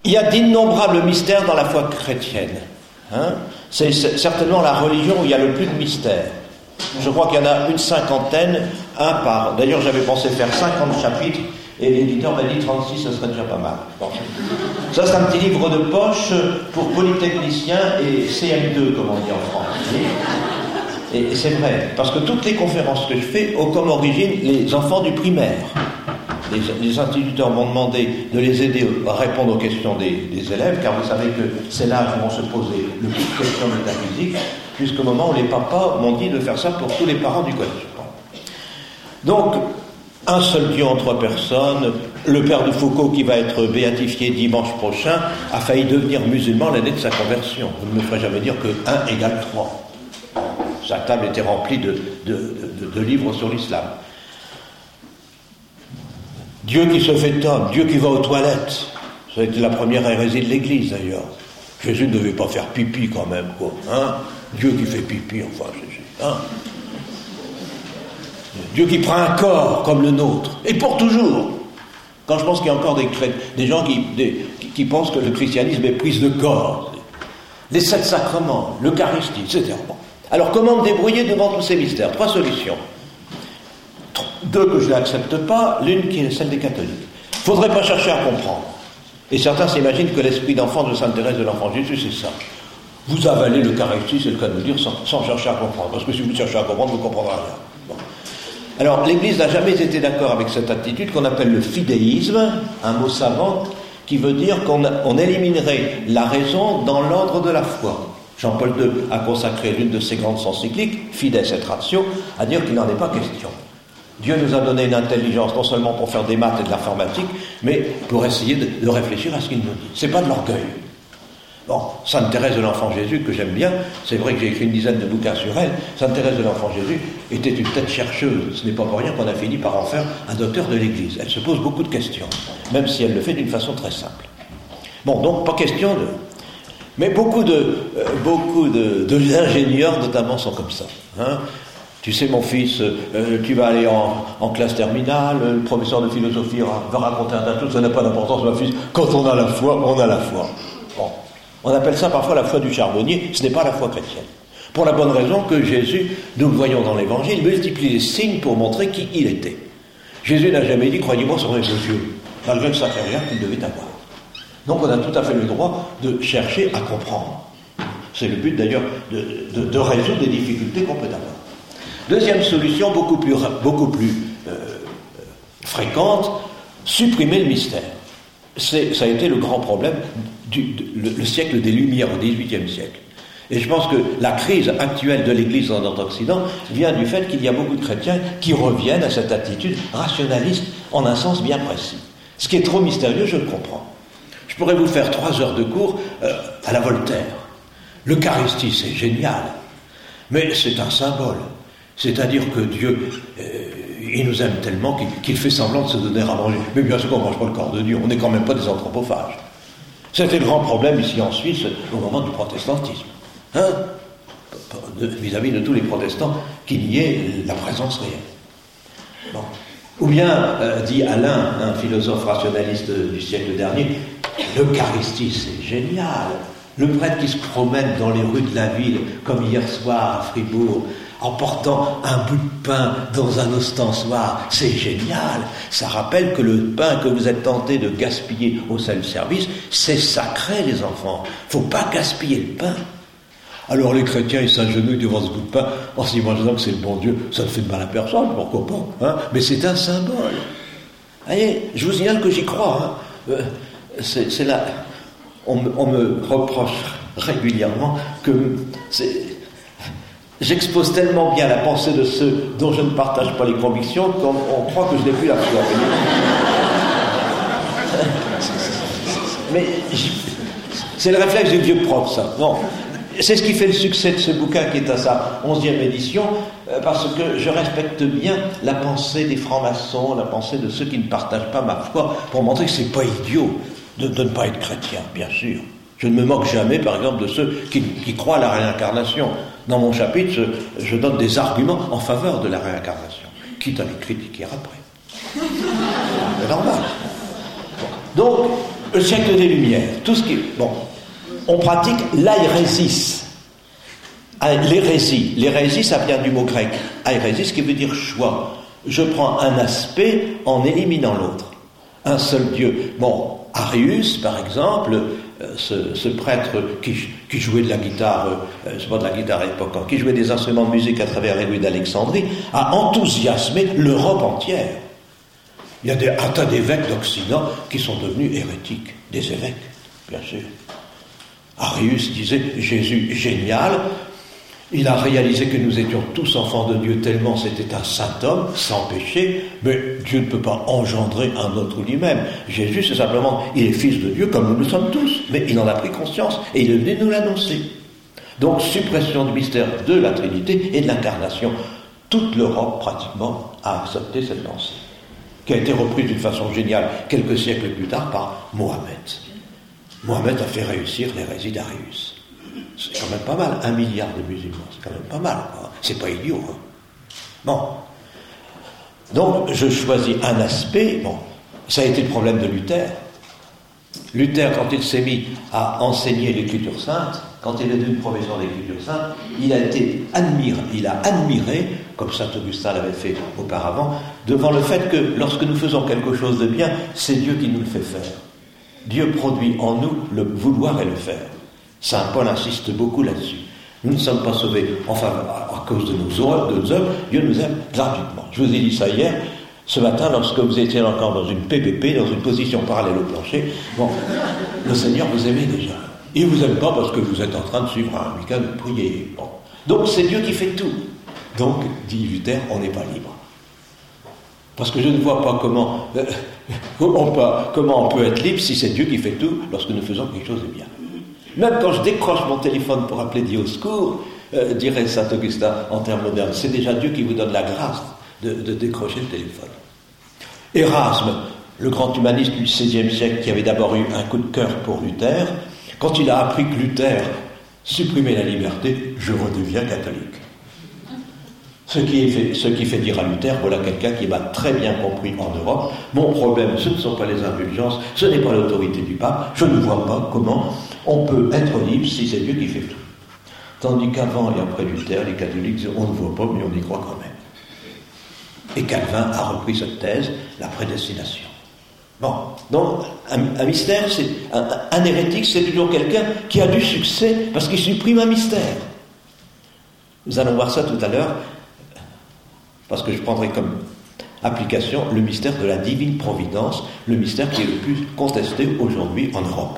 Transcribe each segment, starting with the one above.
Il y a d'innombrables mystères dans la foi chrétienne. C'est certainement la religion où il y a le plus de mystères. Je crois qu'il y en a une cinquantaine, un par. D'ailleurs, j'avais pensé faire 50 chapitres, et l'éditeur m'a dit 36, ça serait déjà pas mal. Bon. Ça, c'est un petit livre de poche pour polytechniciens et CM2, comme on dit en France. Et c'est vrai, parce que toutes les conférences que je fais ont comme origine les enfants du primaire. Les instituteurs m'ont demandé de les aider à répondre aux questions des élèves, car vous savez que c'est l'âge où on se posait le plus de questions métaphysiques, jusqu'au moment où les papas m'ont dit de faire ça pour tous les parents du collège. Donc, un seul Dieu en 3 personnes, le père de Foucault qui va être béatifié dimanche prochain a failli devenir musulman l'année de sa conversion. Vous ne me ferez jamais dire que 1 égale 3. Sa table était remplie de livres sur l'islam. Dieu qui se fait homme, Dieu qui va aux toilettes. Ça a été la première hérésie de l'Église d'ailleurs. Jésus ne devait pas faire pipi quand même, quoi. Dieu qui fait pipi, enfin, Jésus. Dieu qui prend un corps comme le nôtre, et pour toujours. Quand je pense qu'il y a encore des gens qui pensent que le christianisme est prise de corps. Les 7 sacrements, l'Eucharistie, etc. Bon. Alors comment me débrouiller devant tous ces mystères? 3 solutions. 2 que je n'accepte pas, l'une qui est celle des catholiques. Il ne faudrait pas chercher à comprendre. Et certains s'imaginent que l'esprit d'enfant de Sainte Thérèse de l'Enfant Jésus, c'est ça. Vous avalez l'Eucharistie, c'est le cas de le dire, sans chercher à comprendre. Parce que si vous cherchez à comprendre, vous ne comprendrez rien. Bon. Alors, l'Église n'a jamais été d'accord avec cette attitude qu'on appelle le fidéisme, un mot savant qui veut dire qu'on éliminerait la raison dans l'ordre de la foi. Jean-Paul II a consacré l'une de ses grandes encycliques, Fides et Ratio, à dire qu'il n'en est pas question. Dieu nous a donné une intelligence non seulement pour faire des maths et de l'informatique, mais pour essayer de réfléchir à ce qu'il nous dit. C'est pas de l'orgueil. Bon, Sainte Thérèse de l'Enfant Jésus, que j'aime bien, c'est vrai que j'ai écrit une dizaine de bouquins sur elle. Sainte Thérèse de l'Enfant Jésus était une tête chercheuse. Ce n'est pas pour rien qu'on a fini par en faire un docteur de l'Église. Elle se pose beaucoup de questions, même si elle le fait d'une façon très simple. Bon, donc pas question de... Mais beaucoup d'ingénieurs, notamment, sont comme ça. Tu sais, mon fils, tu vas aller en classe terminale, le professeur de philosophie va raconter un tas de choses, ça n'a pas d'importance, mon fils. Quand on a la foi, on a la foi. Bon. On appelle ça parfois la foi du charbonnier, ce n'est pas la foi chrétienne. Pour la bonne raison que Jésus, nous le voyons dans l'Évangile, multiplie les signes pour montrer qui il était. Jésus n'a jamais dit, croyez-moi sur mes yeux, malgré le sacré rien qu'il devait avoir. Donc on a tout à fait le droit de chercher à comprendre. C'est le but d'ailleurs de résoudre des difficultés qu'on peut avoir. Deuxième solution, beaucoup plus fréquente, supprimer le mystère. Ça a été le grand problème le siècle des Lumières, au XVIIIe siècle. Et je pense que la crise actuelle de l'Église dans notre Occident vient du fait qu'il y a beaucoup de chrétiens qui reviennent à cette attitude rationaliste en un sens bien précis. Ce qui est trop mystérieux, je le comprends. Je pourrais vous faire 3 heures de cours à la Voltaire. L'Eucharistie, c'est génial, mais c'est un symbole. C'est-à-dire que Dieu, il nous aime tellement qu'il fait semblant de se donner à manger. Mais bien sûr qu'on ne mange pas le corps de Dieu, on n'est quand même pas des anthropophages. C'était le grand problème ici en Suisse au moment du protestantisme. Vis-à-vis de tous les protestants, qu'il y ait la présence réelle. Bon. Ou bien, dit Alain, un philosophe rationaliste du siècle dernier, l'Eucharistie, c'est génial. Le prêtre qui se promène dans les rues de la ville, comme hier soir à Fribourg, en portant un bout de pain dans un ostensoir, c'est génial. Ça rappelle que le pain que vous êtes tentés de gaspiller au self-service, c'est sacré, les enfants. Faut pas gaspiller le pain. Alors les chrétiens, ils s'agenouillent devant ce bout de pain en s'imaginant que c'est le bon Dieu. Ça ne fait de mal à personne, pourquoi pas, Mais c'est un symbole. Allez, je vous signale que j'y crois. C'est là... On me reproche régulièrement que j'expose tellement bien la pensée de ceux dont je ne partage pas les convictions qu'on croit que je n'ai plus la foi. Mais c'est le réflexe du vieux prof, ça. Non. C'est ce qui fait le succès de ce bouquin qui est à sa 11e édition, parce que je respecte bien la pensée des francs-maçons, la pensée de ceux qui ne partagent pas ma foi, pour montrer que c'est pas idiot de ne pas être chrétien, bien sûr. Je ne me moque jamais, par exemple, de ceux qui croient à la réincarnation. Dans mon chapitre, je donne des arguments en faveur de la réincarnation, quitte à les critiquer après. C'est normal. Donc, Le siècle des Lumières, tout ce qui... Bon, on pratique l'airésis. L'hérésie, ça vient du mot grec. Airésis, qui veut dire choix. Je prends un aspect en éliminant l'autre. Un seul Dieu. Bon, Arius, par exemple, ce prêtre qui jouait de la guitare, c'est pas de la guitare à l'époque, qui jouait des instruments de musique à travers les rues d'Alexandrie, a enthousiasmé l'Europe entière. Il y a un tas d'évêques d'Occident qui sont devenus hérétiques. Des évêques, bien sûr. Arius disait « Jésus génial ». Il a réalisé que nous étions tous enfants de Dieu tellement c'était un saint homme, sans péché, mais Dieu ne peut pas engendrer un autre lui-même. Jésus, c'est simplement, il est fils de Dieu comme nous le sommes tous, mais il en a pris conscience et il est venu nous l'annoncer. Donc, suppression du mystère de la Trinité et de l'incarnation. Toute l'Europe, pratiquement, a accepté cette pensée, qui a été reprise d'une façon géniale quelques siècles plus tard par Mohammed. Mohammed a fait réussir l'hérésie d'Arius. C'est quand même pas mal, 1 milliard de musulmans, c'est quand même pas mal, quoi. C'est pas idiot, hein. Bon. Donc, je choisis un aspect, bon, ça a été le problème de Luther. Luther, quand il s'est mis à enseigner l'Écriture sainte, quand il est devenu professeur d'Écriture sainte, il a admiré, comme saint Augustin l'avait fait auparavant, devant le fait que lorsque nous faisons quelque chose de bien, c'est Dieu qui nous le fait faire. Dieu produit en nous le vouloir et le faire. Saint Paul insiste beaucoup là-dessus. Nous ne sommes pas sauvés à cause de nos œuvres, Dieu nous aime gratuitement. Je vous ai dit ça hier, ce matin, lorsque vous étiez encore dans une PPP, dans une position parallèle au plancher, bon, le Seigneur vous aimait déjà. Il ne vous aime pas parce que vous êtes en train de suivre un week-end de prier. Bon. Donc c'est Dieu qui fait tout. Donc, dit Luther, on n'est pas libre. Parce que je ne vois pas comment on peut être libre si c'est Dieu qui fait tout lorsque nous faisons quelque chose de bien. Même quand je décroche mon téléphone pour appeler Dieu au secours, dirait saint Augustin en termes modernes, c'est déjà Dieu qui vous donne la grâce de décrocher le téléphone. Erasme, le grand humaniste du XVIe siècle qui avait d'abord eu un coup de cœur pour Luther, quand il a appris que Luther supprimait la liberté, je redeviens catholique. Ce qui fait dire à Luther, voilà quelqu'un qui m'a très bien compris en Europe, mon problème, ce ne sont pas les indulgences, ce n'est pas l'autorité du pape, je ne vois pas comment on peut être libre si c'est Dieu qui fait tout. Tandis qu'avant et après Luther, les catholiques disent, on ne voit pas, mais on y croit quand même. Et Calvin a repris cette thèse, la prédestination. Bon, donc, un mystère, c'est un hérétique, c'est toujours quelqu'un qui a du succès parce qu'il supprime un mystère. Nous allons voir ça tout à l'heure, parce que je prendrai comme application le mystère de la divine providence, le mystère qui est le plus contesté aujourd'hui en Europe.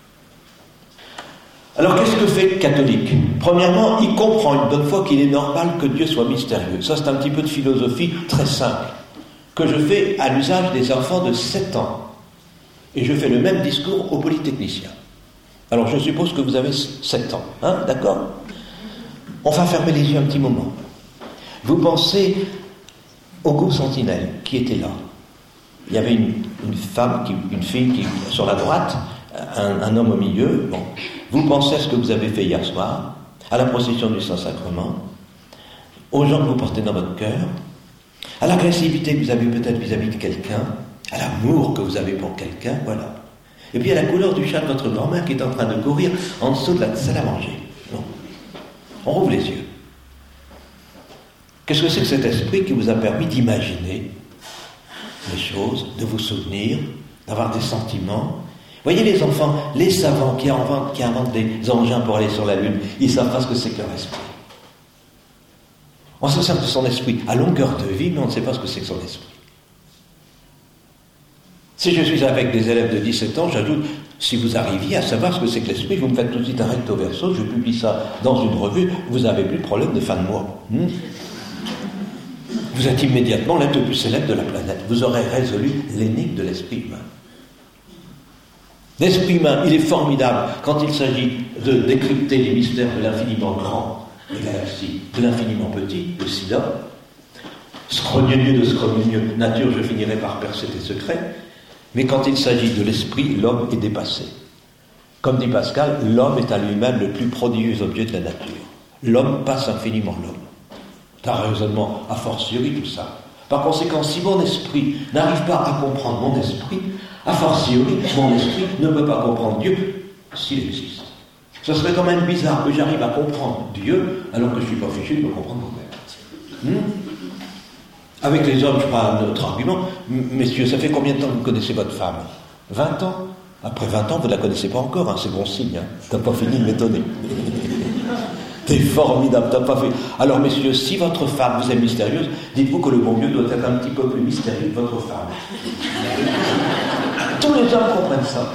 Alors qu'est-ce que fait le catholique ? Premièrement, il comprend une bonne fois qu'il est normal que Dieu soit mystérieux. Ça, c'est un petit peu de philosophie très simple, que je fais à l'usage des enfants de 7 ans. Et je fais le même discours aux polytechniciens. Alors je suppose que vous avez 7 ans, hein, d'accord ? On va fermer les yeux un petit moment. Vous pensez au groupe Sentinelle qui était là. Il y avait une fille qui, sur la droite, un homme au milieu. Bon. Vous pensez à ce que vous avez fait hier soir, à la procession du Saint-Sacrement, aux gens que vous portez dans votre cœur, à l'agressivité que vous avez peut-être vis-à-vis de quelqu'un, à l'amour que vous avez pour quelqu'un, voilà. Et puis à la couleur du chat de votre grand-mère qui est en train de courir en dessous de la salle à manger. Bon. On rouvre les yeux. Qu'est-ce que c'est que cet esprit qui vous a permis d'imaginer les choses, de vous souvenir, d'avoir des sentiments ? Voyez les enfants, les savants qui inventent des engins pour aller sur la Lune, ils ne savent pas ce que c'est que leur esprit. On se sert de son esprit à longueur de vie, mais on ne sait pas ce que c'est que son esprit. Si je suis avec des élèves de 17 ans, j'ajoute, si vous arriviez à savoir ce que c'est que l'esprit, vous me faites tout de suite un recto verso, je publie ça dans une revue, vous n'avez plus de problème de fin de mois. Vous êtes immédiatement l'être le plus célèbre de la planète. Vous aurez résolu l'énigme de l'esprit humain. L'esprit humain, il est formidable quand il s'agit de décrypter les mystères de l'infiniment grand, les galaxies, de l'infiniment petit, le sida. Scrogneux de scrogneux, nature, je finirai par percer tes secrets. Mais quand il s'agit de l'esprit, l'homme est dépassé. Comme dit Pascal, l'homme est à lui-même le plus prodigieux objet de la nature. L'homme passe infiniment l'homme. C'est un raisonnement a fortiori tout ça. Par conséquent, si mon esprit n'arrive pas à comprendre mon esprit, A fortiori, mon esprit ne peut pas comprendre Dieu s'il existe. Ce serait quand même bizarre que j'arrive à comprendre Dieu alors que je ne suis pas fichu de me comprendre moi-même. Avec les hommes, je prends un autre argument. Messieurs, ça fait combien de temps que vous connaissez votre femme? 20 ans? Après 20 ans, vous ne la connaissez pas encore, hein, c'est bon signe. Hein. T'as pas fini de m'étonner. T'es formidable, t'as pas fait. Alors, messieurs, si votre femme vous est mystérieuse, dites-vous que le bon Dieu doit être un petit peu plus mystérieux que votre femme. Tous les hommes comprennent ça.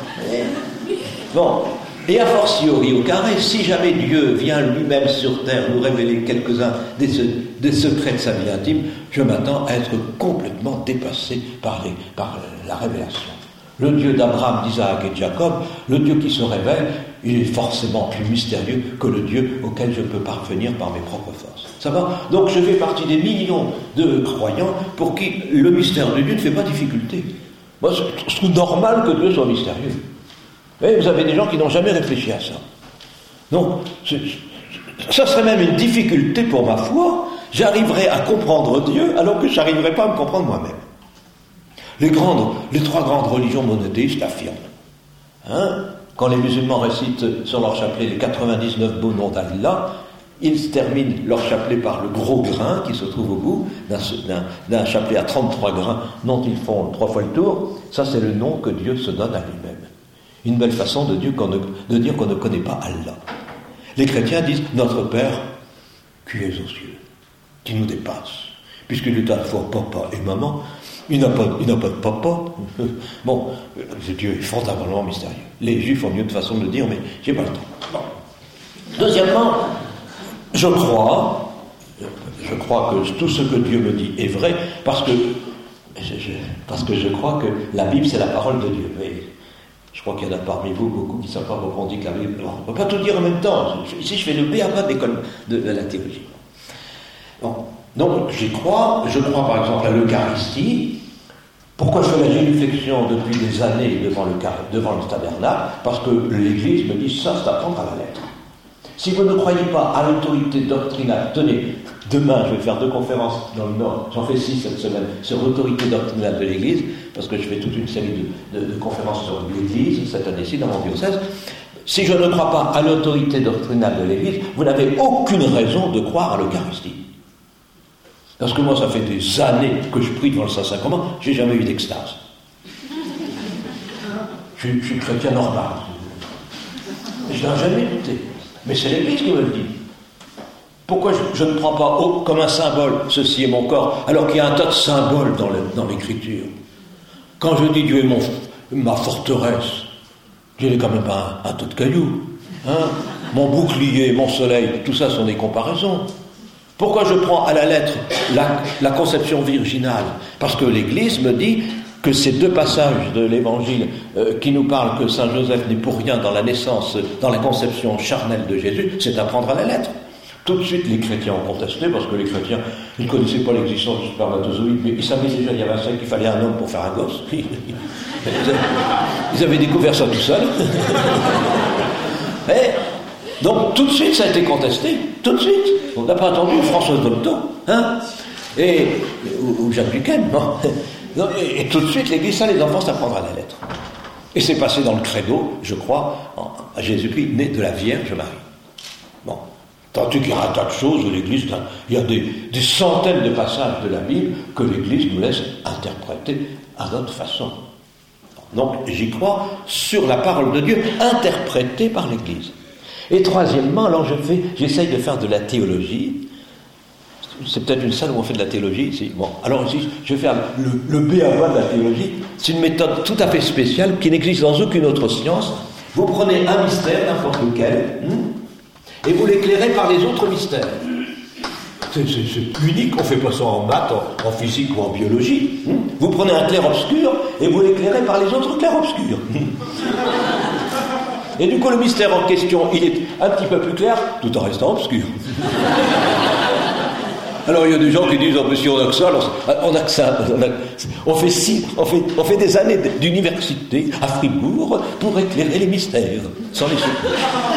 Bon. Et a fortiori, au carré, si jamais Dieu vient lui-même sur terre nous révéler quelques-uns des secrets de sa vie intime, je m'attends à être complètement dépassé par la révélation. Le Dieu d'Abraham, d'Isaac et de Jacob, le Dieu qui se révèle, il est forcément plus mystérieux que le Dieu auquel je peux parvenir par mes propres forces. Ça va? Donc je fais partie des millions de croyants pour qui le mystère de Dieu ne fait pas difficulté. Moi, je trouve normal que Dieu soit mystérieux. Et vous avez des gens qui n'ont jamais réfléchi à ça. Donc, ça serait même une difficulté pour ma foi. J'arriverai à comprendre Dieu alors que je n'arriverai pas à me comprendre moi-même. Les trois grandes religions monothéistes affirment. Quand les musulmans récitent sur leur chapelet les 99 beaux noms d'Allah, ils terminent leur chapelet par le gros grain qui se trouve au bout d'un chapelet à 33 grains dont ils font 3 fois le tour. Ça, c'est le nom que Dieu se donne à lui-même. Une belle façon de dire qu'on ne connaît pas Allah. Les chrétiens disent « Notre Père, qui es aux cieux, qui nous dépasse. » Puisqu'il est à la fois papa et maman, il n'a pas de papa. Bon, Dieu est fondamentalement mystérieux. Les Juifs ont mieux de façon de le dire, mais j'ai pas le temps. Bon. Deuxièmement, je crois que tout ce que Dieu me dit est vrai, parce que je crois que la Bible, c'est la parole de Dieu. Mais je crois qu'il y en a parmi vous beaucoup qui ne savent pas pourquoi on dit que la Bible... On ne peut pas tout dire en même temps. Ici, je fais le B.A.-ba de l'école de la théologie. Bon. Donc, je crois par exemple à l'Eucharistie. Pourquoi je fais la génuflexion depuis des années devant le tabernacle? Parce que l'Église me dit ça, c'est à prendre à la lettre. Si vous ne croyez pas à l'autorité doctrinale, tenez, demain je vais faire 2 conférences dans le Nord, j'en fais 6 cette semaine, sur l'autorité doctrinale de l'Église, parce que je fais toute une série de conférences sur l'Église cette année-ci dans mon diocèse. Si je ne crois pas à l'autorité doctrinale de l'Église, vous n'avez aucune raison de croire à l'Eucharistie. Parce que moi, ça fait des années que je prie devant le Saint-Sacrement, je n'ai jamais eu d'extase. Je suis chrétien normal. Je n'ai jamais douté. Mais c'est l'Église qui me le dit. Pourquoi je ne prends pas comme un symbole, ceci est mon corps, alors qu'il y a un tas de symboles dans l'Écriture. Quand je dis Dieu est ma forteresse, Dieu n'est quand même pas un tas de cailloux. Mon bouclier, mon soleil, tout ça sont des comparaisons. Pourquoi je prends à la lettre la conception virginale? Parce que l'Église me dit que ces 2 passages de l'Évangile qui nous parlent que Saint Joseph n'est pour rien dans la naissance, dans la conception charnelle de Jésus, c'est à prendre à la lettre. Tout de suite, les chrétiens ont contesté, parce que les chrétiens, ils ne connaissaient pas l'existence du spermatozoïde, mais ils savaient déjà, il y avait un siècle, qu'il fallait un homme pour faire un gosse. Ils avaient découvert ça tout seuls. Donc, tout de suite, ça a été contesté. Tout de suite. On n'a pas attendu François Dolto, ou Jacques Duquesne, non. Et tout de suite, l'Église, ça, les enfants, ça prendra à la lettre. Et c'est passé dans le credo, je crois, à Jésus-Christ, né de la Vierge Marie. Bon. Tandis qu'il y a un tas de choses où l'Église, il y a des centaines de passages de la Bible que l'Église nous laisse interpréter à notre façon. Donc, j'y crois sur la parole de Dieu interprétée par l'Église. Et troisièmement, alors j'essaye de faire de la théologie. C'est peut-être une salle où on fait de la théologie ici. Bon, alors ici, je vais faire le B.A.-ba de la théologie. C'est une méthode tout à fait spéciale qui n'existe dans aucune autre science. Vous prenez un mystère, n'importe lequel, et vous l'éclairez par les autres mystères. C'est unique, on ne fait pas ça en maths, en physique ou en biologie. Vous prenez un clair-obscur et vous l'éclairez par les autres clairs-obscurs. Et du coup, le mystère en question, il est un petit peu plus clair, tout en restant obscur. Alors, il y a des gens qui disent, si on a que ça, on fait des années d'université à Fribourg pour éclairer les mystères, sans les soutenir.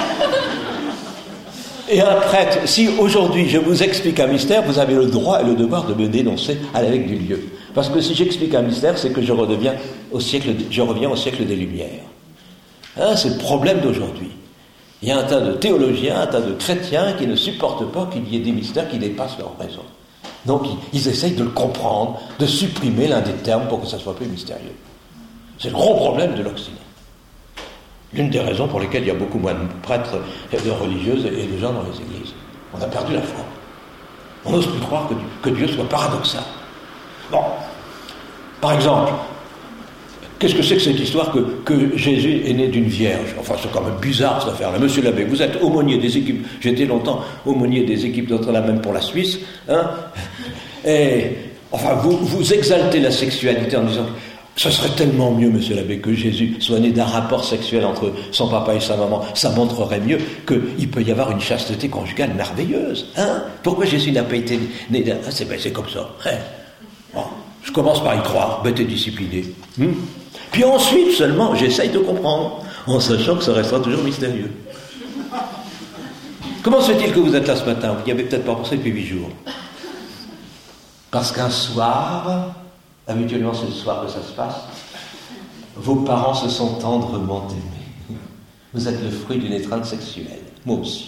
Et un prêtre, si aujourd'hui je vous explique un mystère, vous avez le droit et le devoir de me dénoncer à la règle du lieu. Parce que si j'explique un mystère, c'est que je reviens au siècle des Lumières. Hein, c'est le problème d'aujourd'hui. Il y a un tas de théologiens, un tas de chrétiens qui ne supportent pas qu'il y ait des mystères qui dépassent leur raison. Donc ils essayent de le comprendre, de supprimer l'un des termes pour que ça soit plus mystérieux. C'est le gros problème de l'Occident. L'une des raisons pour lesquelles il y a beaucoup moins de prêtres, de religieuses et de gens dans les églises. On a perdu la foi. On n'ose plus croire que Dieu soit paradoxal. Bon, par exemple, qu'est-ce que c'est que cette histoire que Jésus est né d'une vierge? Enfin, c'est quand même bizarre cette affaire-là. Monsieur l'abbé, vous êtes aumônier des équipes, j'ai été longtemps aumônier des équipes Notre-Dame pour la Suisse, hein, et enfin, vous exaltez la sexualité en disant ce serait tellement mieux, monsieur l'abbé, que Jésus soit né d'un rapport sexuel entre son papa et sa maman. Ça montrerait mieux qu'il peut y avoir une chasteté conjugale merveilleuse. Hein? Pourquoi Jésus n'a pas été né d'un... Ah, c'est comme ça. Hein? Bon, je commence par y croire, bête et discipliné. Puis ensuite seulement, j'essaye de comprendre, en sachant que ça restera toujours mystérieux. Comment se fait-il que vous êtes là ce matin? Vous n'y avez peut-être pas pensé depuis 8 jours. Parce qu'un soir... Habituellement, c'est le soir que ça se passe. Vos parents se sont tendrement aimés. Vous êtes le fruit d'une étreinte sexuelle. Moi aussi.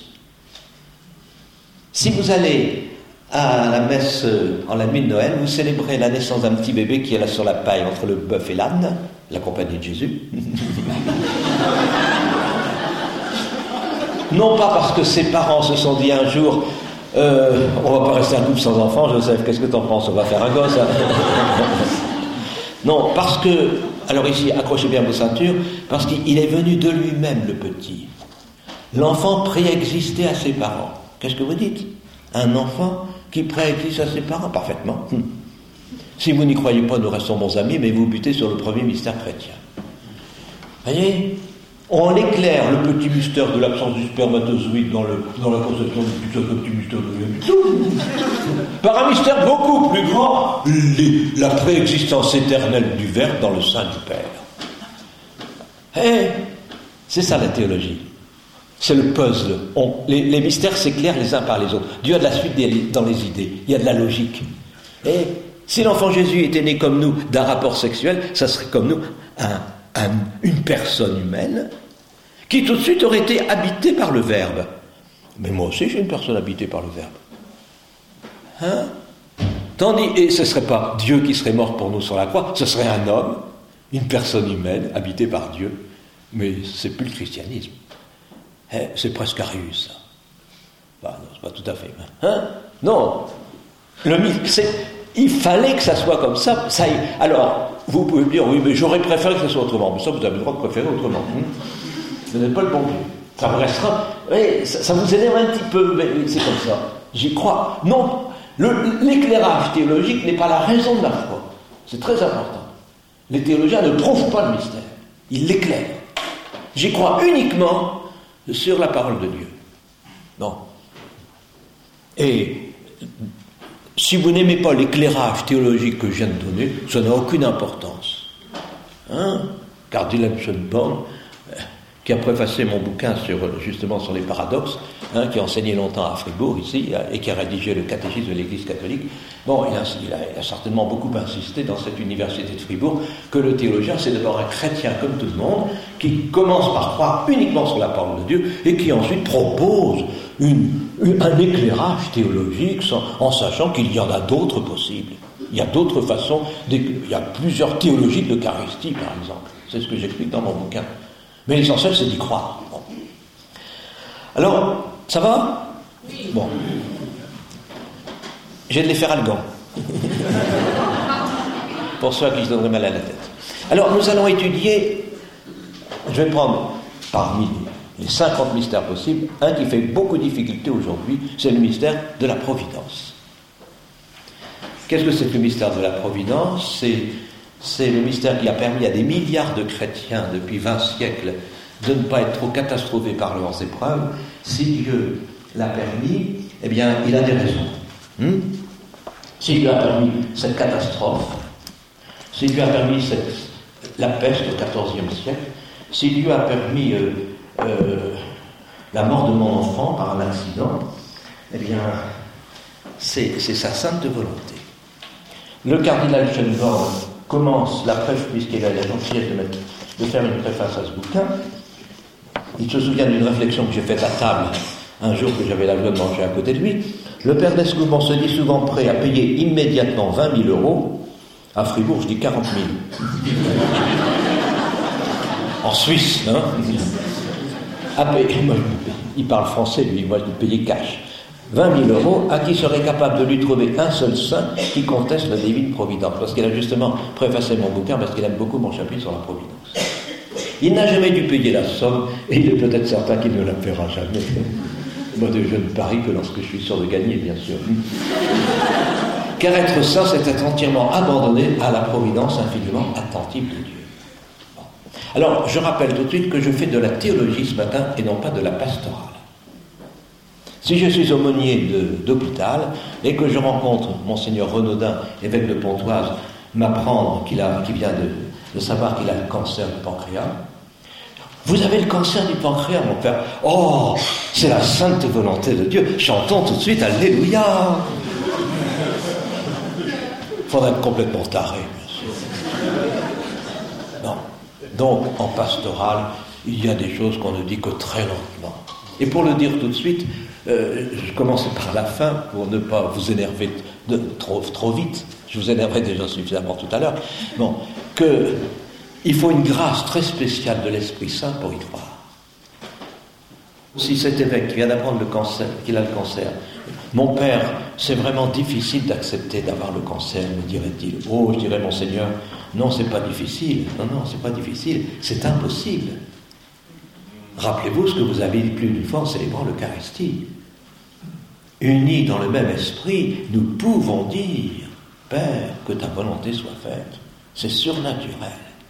Si vous allez à la messe en la nuit de Noël, vous célébrez la naissance d'un petit bébé qui est là sur la paille entre le bœuf et l'âne, la compagnie de Jésus. Non pas parce que ses parents se sont dit un jour... on va pas rester un couple sans enfants, Joseph, qu'est-ce que t'en penses? On va faire un gosse, hein? Non, parce que, alors ici, accrochez bien vos ceintures, parce qu'il est venu de lui-même, le petit. L'enfant préexistait à ses parents. Qu'est-ce que vous dites? Un enfant qui préexiste à ses parents? Parfaitement. Si vous n'y croyez pas, nous restons bons amis, mais vous butez sur le premier mystère chrétien. Voyez? On éclaire le petit mystère de l'absence du spermatozoïde dans la conception du petit mystère de par un mystère beaucoup plus grand, la préexistence éternelle du Verbe dans le sein du Père. C'est ça la théologie. C'est le puzzle. Les mystères s'éclairent les uns par les autres. Dieu a de la suite dans les idées. Il y a de la logique. Et si l'enfant Jésus était né comme nous d'un rapport sexuel, ça serait comme nous une personne humaine qui tout de suite aurait été habitée par le Verbe. Mais moi aussi, j'ai une personne habitée par le Verbe. Hein? Et ce ne serait pas Dieu qui serait mort pour nous sur la croix, ce serait un homme, une personne humaine, habitée par Dieu. Mais c'est plus le christianisme. C'est presque Arius, ça. Bah, non, c'est pas tout à fait. Hein? Non. Il fallait que ça soit comme ça. Alors, vous pouvez me dire, oui, mais j'aurais préféré que ça soit autrement. Mais ça, vous avez le droit de préférer autrement. Vous n'êtes pas le bon Dieu. Ça vous restera... Oui, ça vous énerve un petit peu, mais c'est comme ça. J'y crois. Non, l'éclairage théologique n'est pas la raison de la foi. C'est très important. Les théologiens ne trouvent pas le mystère. Ils l'éclairent. J'y crois uniquement sur la parole de Dieu. Non. Et... si vous n'aimez pas l'éclairage théologique que je viens de donner, ça n'a aucune importance. Hein? Car Dylan Schönborn, qui a préfacé mon bouquin justement sur les paradoxes, hein, qui a enseigné longtemps à Fribourg, ici, et qui a rédigé le catéchisme de l'Église catholique, il a certainement beaucoup insisté dans cette université de Fribourg que le théologien, c'est d'abord un chrétien comme tout le monde, qui commence par croire uniquement sur la parole de Dieu, et qui ensuite propose un éclairage théologique en sachant qu'il y en a d'autres possibles. Il y a d'autres façons, il y a plusieurs théologies de l'Eucharistie, par exemple. C'est ce que j'explique dans mon bouquin. Mais l'essentiel, c'est d'y croire. Bon. Alors, ça va? Oui. Bon. J'ai de l'effet Algan. Pour ceux à qui je donnerais mal à la tête. Alors, nous allons étudier, je vais prendre parmi les 50 mystères possibles, un qui fait beaucoup de difficultés aujourd'hui, c'est le mystère de la providence. Qu'est-ce que c'est que le mystère de la providence? C'est le mystère qui a permis à des milliards de chrétiens depuis 20 siècles de ne pas être trop catastrophés par leurs épreuves. Si Dieu l'a permis, eh bien, il a des raisons. Si Dieu a permis cette catastrophe, si Dieu a permis la peste au XIVe siècle, si Dieu a permis la mort de mon enfant par un accident, eh bien, c'est sa sainte volonté. le cardinal Schönborn commence la presse, puisqu'il a la gentillesse de faire une préface à ce bouquin. Il se souvient d'une réflexion que j'ai faite à table un jour que j'avais la joie de manger à côté de lui. Le père d'Escoubon se dit souvent prêt à payer immédiatement 20 000 euros. À Fribourg, je dis 40 000. En Suisse, hein. Il parle français, lui, moi je lui payais cash. 20 000 euros à qui serait capable de lui trouver un seul saint qui conteste la divine providence. Parce qu'il a justement préfacé mon bouquin, parce qu'il aime beaucoup mon chapitre sur la providence. Il n'a jamais dû payer la somme, et il est peut-être certain qu'il ne la paiera jamais. Moi, je ne parie que lorsque je suis sûr de gagner, bien sûr. Car être saint, c'est être entièrement abandonné à la providence infiniment attentive de Dieu. Bon. Alors, je rappelle tout de suite que je fais de la théologie ce matin et non pas de la pastorale. Si je suis aumônier d'hôpital et que je rencontre Monseigneur Renaudin, évêque de Pontoise, m'apprendre qu'il vient de savoir qu'il a le cancer du pancréas. Vous avez le cancer du pancréas, mon père. Oh, c'est la sainte volonté de Dieu. Chantons tout de suite, Alléluia. Il faudrait être complètement taré, bien sûr. Non. Donc, en pastoral, il y a des choses qu'on ne dit que très lentement. Et pour le dire tout de suite, je commençais par la fin pour ne pas vous énerver trop vite. Je vous énerverai déjà suffisamment tout à l'heure. Bon, il faut une grâce très spéciale de l'Esprit Saint pour y croire. Si cet évêque qui vient d'apprendre qu'il a le cancer, mon père, c'est vraiment difficile d'accepter d'avoir le cancer, me dirait-il. Oh, je dirais, Monseigneur, non, c'est pas difficile. Non, c'est pas difficile, c'est impossible. Rappelez-vous ce que vous avez dit plus d'une fois en célébrant l'Eucharistie. Unis dans le même esprit, nous pouvons dire, Père, que ta volonté soit faite. C'est surnaturel.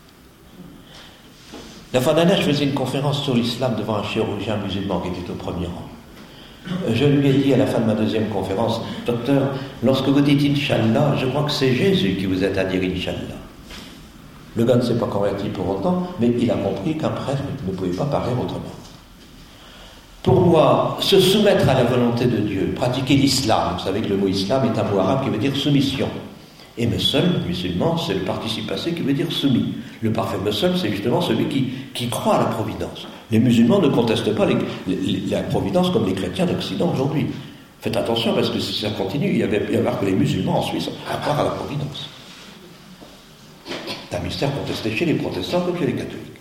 La fin d'année, je faisais une conférence sur l'islam devant un chirurgien musulman qui était au premier rang. Je lui ai dit à la fin de ma deuxième conférence, docteur, lorsque vous dites Inch'Allah, je crois que c'est Jésus qui vous aide à dire Inch'Allah. Le gars ne s'est pas converti pour autant, mais il a compris qu'un prêtre ne pouvait pas parler autrement. Pour moi, se soumettre à la volonté de Dieu, pratiquer l'islam, vous savez que le mot islam est un mot arabe qui veut dire soumission. Et Muslim, musulman, c'est le participe passé qui veut dire soumis. Le parfait musulman, c'est justement celui qui croit à la providence. Les musulmans ne contestent pas la providence comme les chrétiens d'Occident aujourd'hui. Faites attention parce que si ça continue, il y avait que les musulmans en Suisse à croire à la providence. C'est un mystère contesté chez les protestants comme chez les catholiques.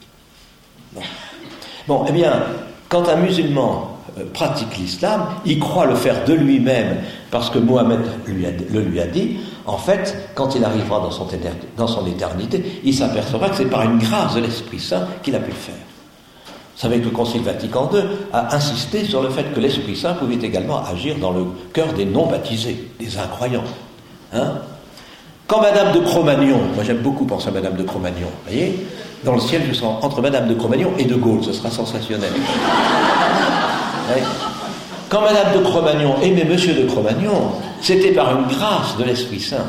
Bon, eh bien, quand un musulman pratique l'islam, il croit le faire de lui-même parce que Mohammed le lui a dit. En fait, quand il arrivera dans son éternité, il s'apercevra que c'est par une grâce de l'Esprit Saint qu'il a pu le faire. Vous savez que le Concile Vatican II a insisté sur le fait que l'Esprit Saint pouvait également agir dans le cœur des non-baptisés, des incroyants. Hein? Quand Madame de Cro-Magnon, moi j'aime beaucoup penser à Madame de Cro-Magnon, vous voyez, dans le ciel je sens entre Madame de Cro-Magnon et de Gaulle, ce sera sensationnel. Ouais. Quand Madame de Cro-Magnon aimait Monsieur de Cro-Magnon, c'était par une grâce de l'Esprit Saint.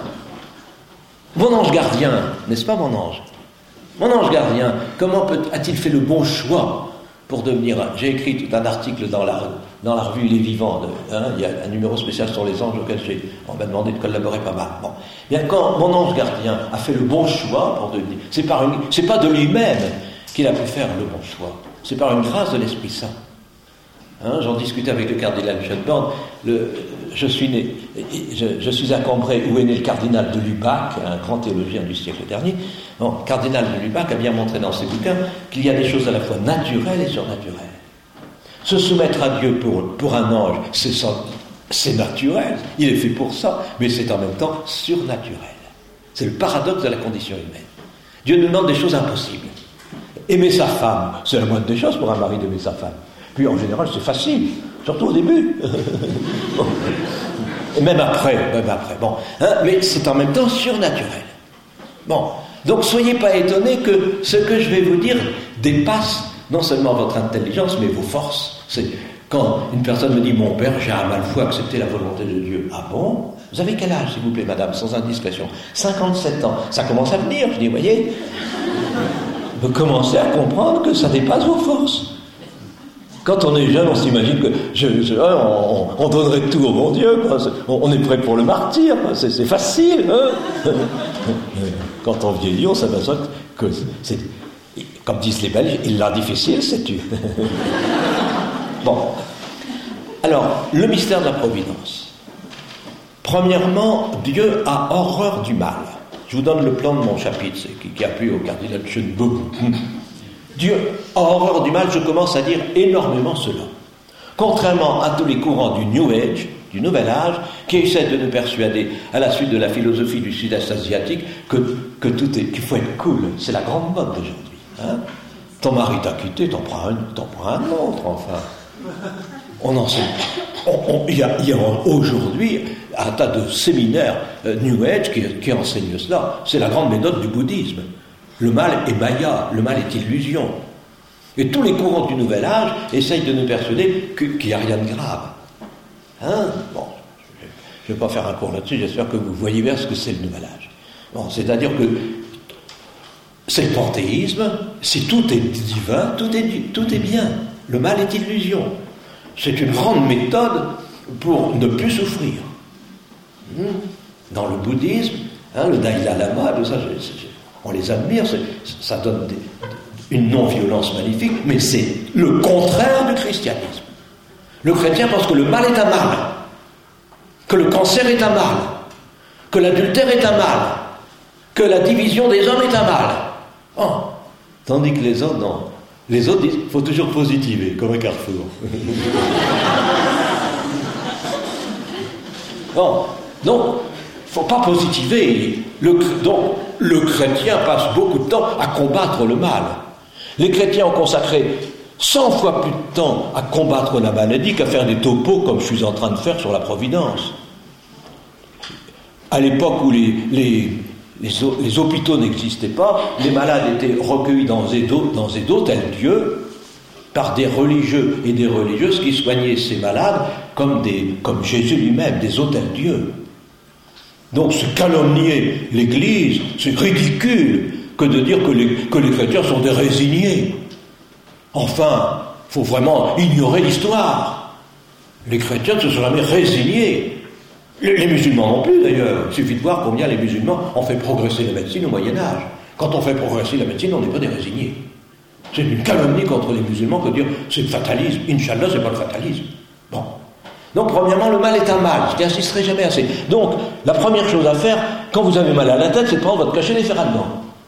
Mon ange gardien, n'est-ce pas mon ange? Mon ange gardien, comment a-t-il fait le bon choix pour devenir... J'ai écrit tout un article dans la revue Les Vivants, il y a un numéro spécial sur les anges auquel on m'a demandé de collaborer pas mal. Bon. Bien, quand mon ange gardien a fait le bon choix pour devenir... C'est pas de lui-même qu'il a pu faire le bon choix. C'est par une grâce de l'Esprit Saint. J'en discutais avec le cardinal Schönborn. Je suis à Cambrai où est né le cardinal de Lubac, un grand théologien du siècle dernier. Le cardinal de Lubac a bien montré dans ses bouquins qu'il y a des choses à la fois naturelles et surnaturelles. Se soumettre à Dieu pour un ange, c'est naturel, il est fait pour ça, mais c'est en même temps surnaturel. C'est le paradoxe de la condition humaine. Dieu nous demande des choses impossibles. Aimer sa femme, c'est la moindre des choses pour un mari d'aimer sa femme. Puis en général, c'est facile, surtout au début. Bon. Et même après. Bon, mais c'est en même temps surnaturel. Bon, donc soyez pas étonnés que ce que je vais vous dire dépasse non seulement votre intelligence, mais vos forces. C'est quand une personne me dit « Mon père, j'ai à mal fois accepté la volonté de Dieu. » Ah bon? Vous avez quel âge, s'il vous plaît, madame, sans indiscrétion? 57 ans. Ça commence à venir, je dis, voyez. Vous commencez à comprendre que ça dépasse vos forces. Quand on est jeune, on s'imagine que on donnerait tout au bon Dieu, quoi. On est prêt pour le martyr, quoi. C'est facile. Hein. Quand on vieillit, on s'aperçoit que c'est, comme disent les Belges, il l'a difficile, sais-tu. Bon. Alors, le mystère de la providence. Premièrement, Dieu a horreur du mal. Je vous donne le plan de mon chapitre, qui appuie au cardinal Schoenbourg. Dieu a horreur du mal, je commence à dire énormément cela. Contrairement à tous les courants du New Age, du Nouvel Âge, qui essaient de nous persuader, à la suite de la philosophie du Sud-Est asiatique, que tout est, qu'il faut être cool. C'est la grande mode d'aujourd'hui. Hein? Ton mari t'a quitté, t'en prends un autre, enfin. On en sait. Il y a aujourd'hui un tas de séminaires New Age qui enseignent cela. C'est la grande méthode du bouddhisme. Le mal est maya, le mal est illusion. Et tous les courants du Nouvel Âge essayent de nous persuader qu'il n'y a rien de grave. Hein? Bon, je ne vais pas faire un cours là-dessus, j'espère que vous voyez bien ce que c'est le Nouvel Âge. Bon, c'est-à-dire que c'est le panthéisme, si tout est divin, tout est bien. Le mal est illusion. C'est une grande méthode pour ne plus souffrir. Dans le bouddhisme, le Dalai Lama, tout ça, on les admire, ça donne une non-violence magnifique, mais c'est le contraire du christianisme. Le chrétien pense que le mal est un mal, que le cancer est un mal, que l'adultère est un mal, que la division des hommes est un mal. Oh. Tandis que les autres, non. Les autres disent, il faut toujours positiver, comme un carrefour. Non, il ne faut pas positiver. Donc, le chrétien passe beaucoup de temps à combattre le mal. Les chrétiens ont consacré 100 fois plus de temps à combattre la maladie qu'à faire des topos comme je suis en train de faire sur la providence. À l'époque où les hôpitaux n'existaient pas, les malades étaient recueillis dans des hôtels Dieu par des religieux et des religieuses qui soignaient ces malades comme Jésus lui-même, des hôtels Dieu. Donc se calomnier l'Église, c'est ridicule que de dire que les chrétiens sont des résignés. Enfin, il faut vraiment ignorer l'histoire. Les chrétiens ne se sont jamais résignés. Les musulmans non plus d'ailleurs. Il suffit de voir combien les musulmans ont fait progresser la médecine au Moyen-Âge. Quand on fait progresser la médecine, on n'est pas des résignés. C'est une calomnie contre les musulmans que de dire c'est le fatalisme. Inch'Allah, c'est pas le fatalisme. Bon. Donc, premièrement, le mal est un mal. Je n'insisterai jamais assez. Donc, la première chose à faire, quand vous avez mal à la tête, c'est de prendre votre cachet et faire dedans.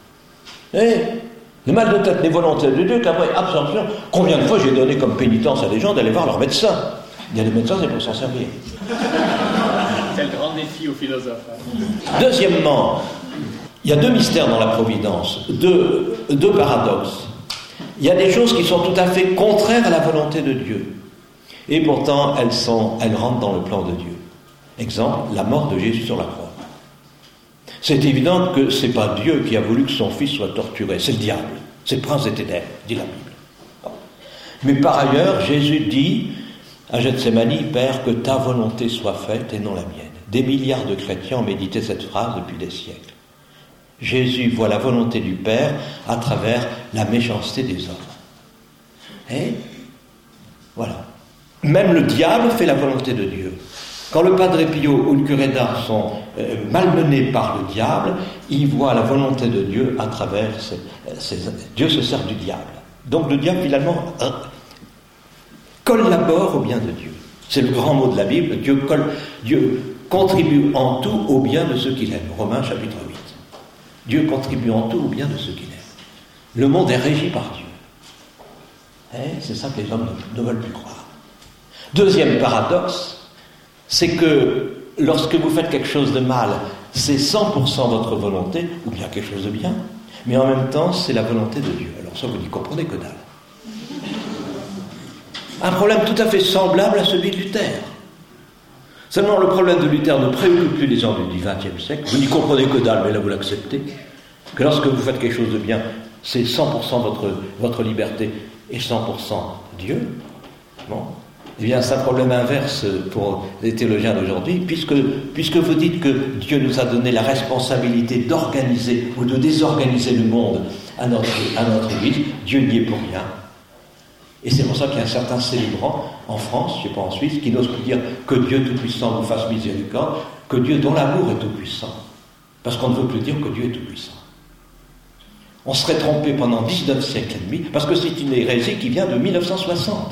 Le mal de tête n'est volontaire de Dieu qu'après absorption. Combien de fois j'ai donné comme pénitence à des gens d'aller voir leur médecin? Il y a des médecins, c'est pour s'en servir. C'est le grand défi aux philosophes. Deuxièmement, il y a deux mystères dans la providence, deux paradoxes. Il y a des choses qui sont tout à fait contraires à la volonté de Dieu. Et pourtant, elles rentrent dans le plan de Dieu. Exemple, la mort de Jésus sur la croix. C'est évident que ce n'est pas Dieu qui a voulu que son fils soit torturé, c'est le diable, c'est le prince des ténèbres, dit la Bible. Mais par ailleurs, Jésus dit à Gethsémani, Père, que ta volonté soit faite et non la mienne. Des milliards de chrétiens ont médité cette phrase depuis des siècles. Jésus voit la volonté du Père à travers la méchanceté des hommes. Et voilà. Même le diable fait la volonté de Dieu. Quand le Padre Pio ou le curé d'Ars sont malmenés par le diable, ils voient la volonté de Dieu à travers Dieu se sert du diable. Donc le diable, finalement, collabore au bien de Dieu. C'est le grand mot de la Bible. Dieu contribue en tout au bien de ceux qu'il aime. Romains chapitre 8. Dieu contribue en tout au bien de ceux qu'il aime. Le monde est régi par Dieu. C'est ça que les hommes ne veulent plus croire. Deuxième paradoxe, c'est que lorsque vous faites quelque chose de mal, c'est 100% votre volonté, ou bien quelque chose de bien, mais en même temps, c'est la volonté de Dieu. Alors ça, vous n'y comprenez que dalle. Un problème tout à fait semblable à celui de Luther. Seulement, le problème de Luther ne préoccupe plus les gens du XXe siècle. Vous n'y comprenez que dalle, mais là, vous l'acceptez. Que lorsque vous faites quelque chose de bien, c'est 100% votre liberté et 100% Dieu. Bon. Eh bien, c'est un problème inverse pour les théologiens d'aujourd'hui, puisque vous dites que Dieu nous a donné la responsabilité d'organiser ou de désorganiser le monde à notre Église, Dieu n'y est pour rien. Et c'est pour ça qu'il y a un certain célébrant en France, je ne sais pas en Suisse, qui n'ose plus dire que Dieu Tout-Puissant vous fasse miséricorde, que Dieu dont l'amour est tout-puissant. Parce qu'on ne veut plus dire que Dieu est tout-puissant. On serait trompé pendant 19 siècles et demi, parce que c'est une hérésie qui vient de 1960.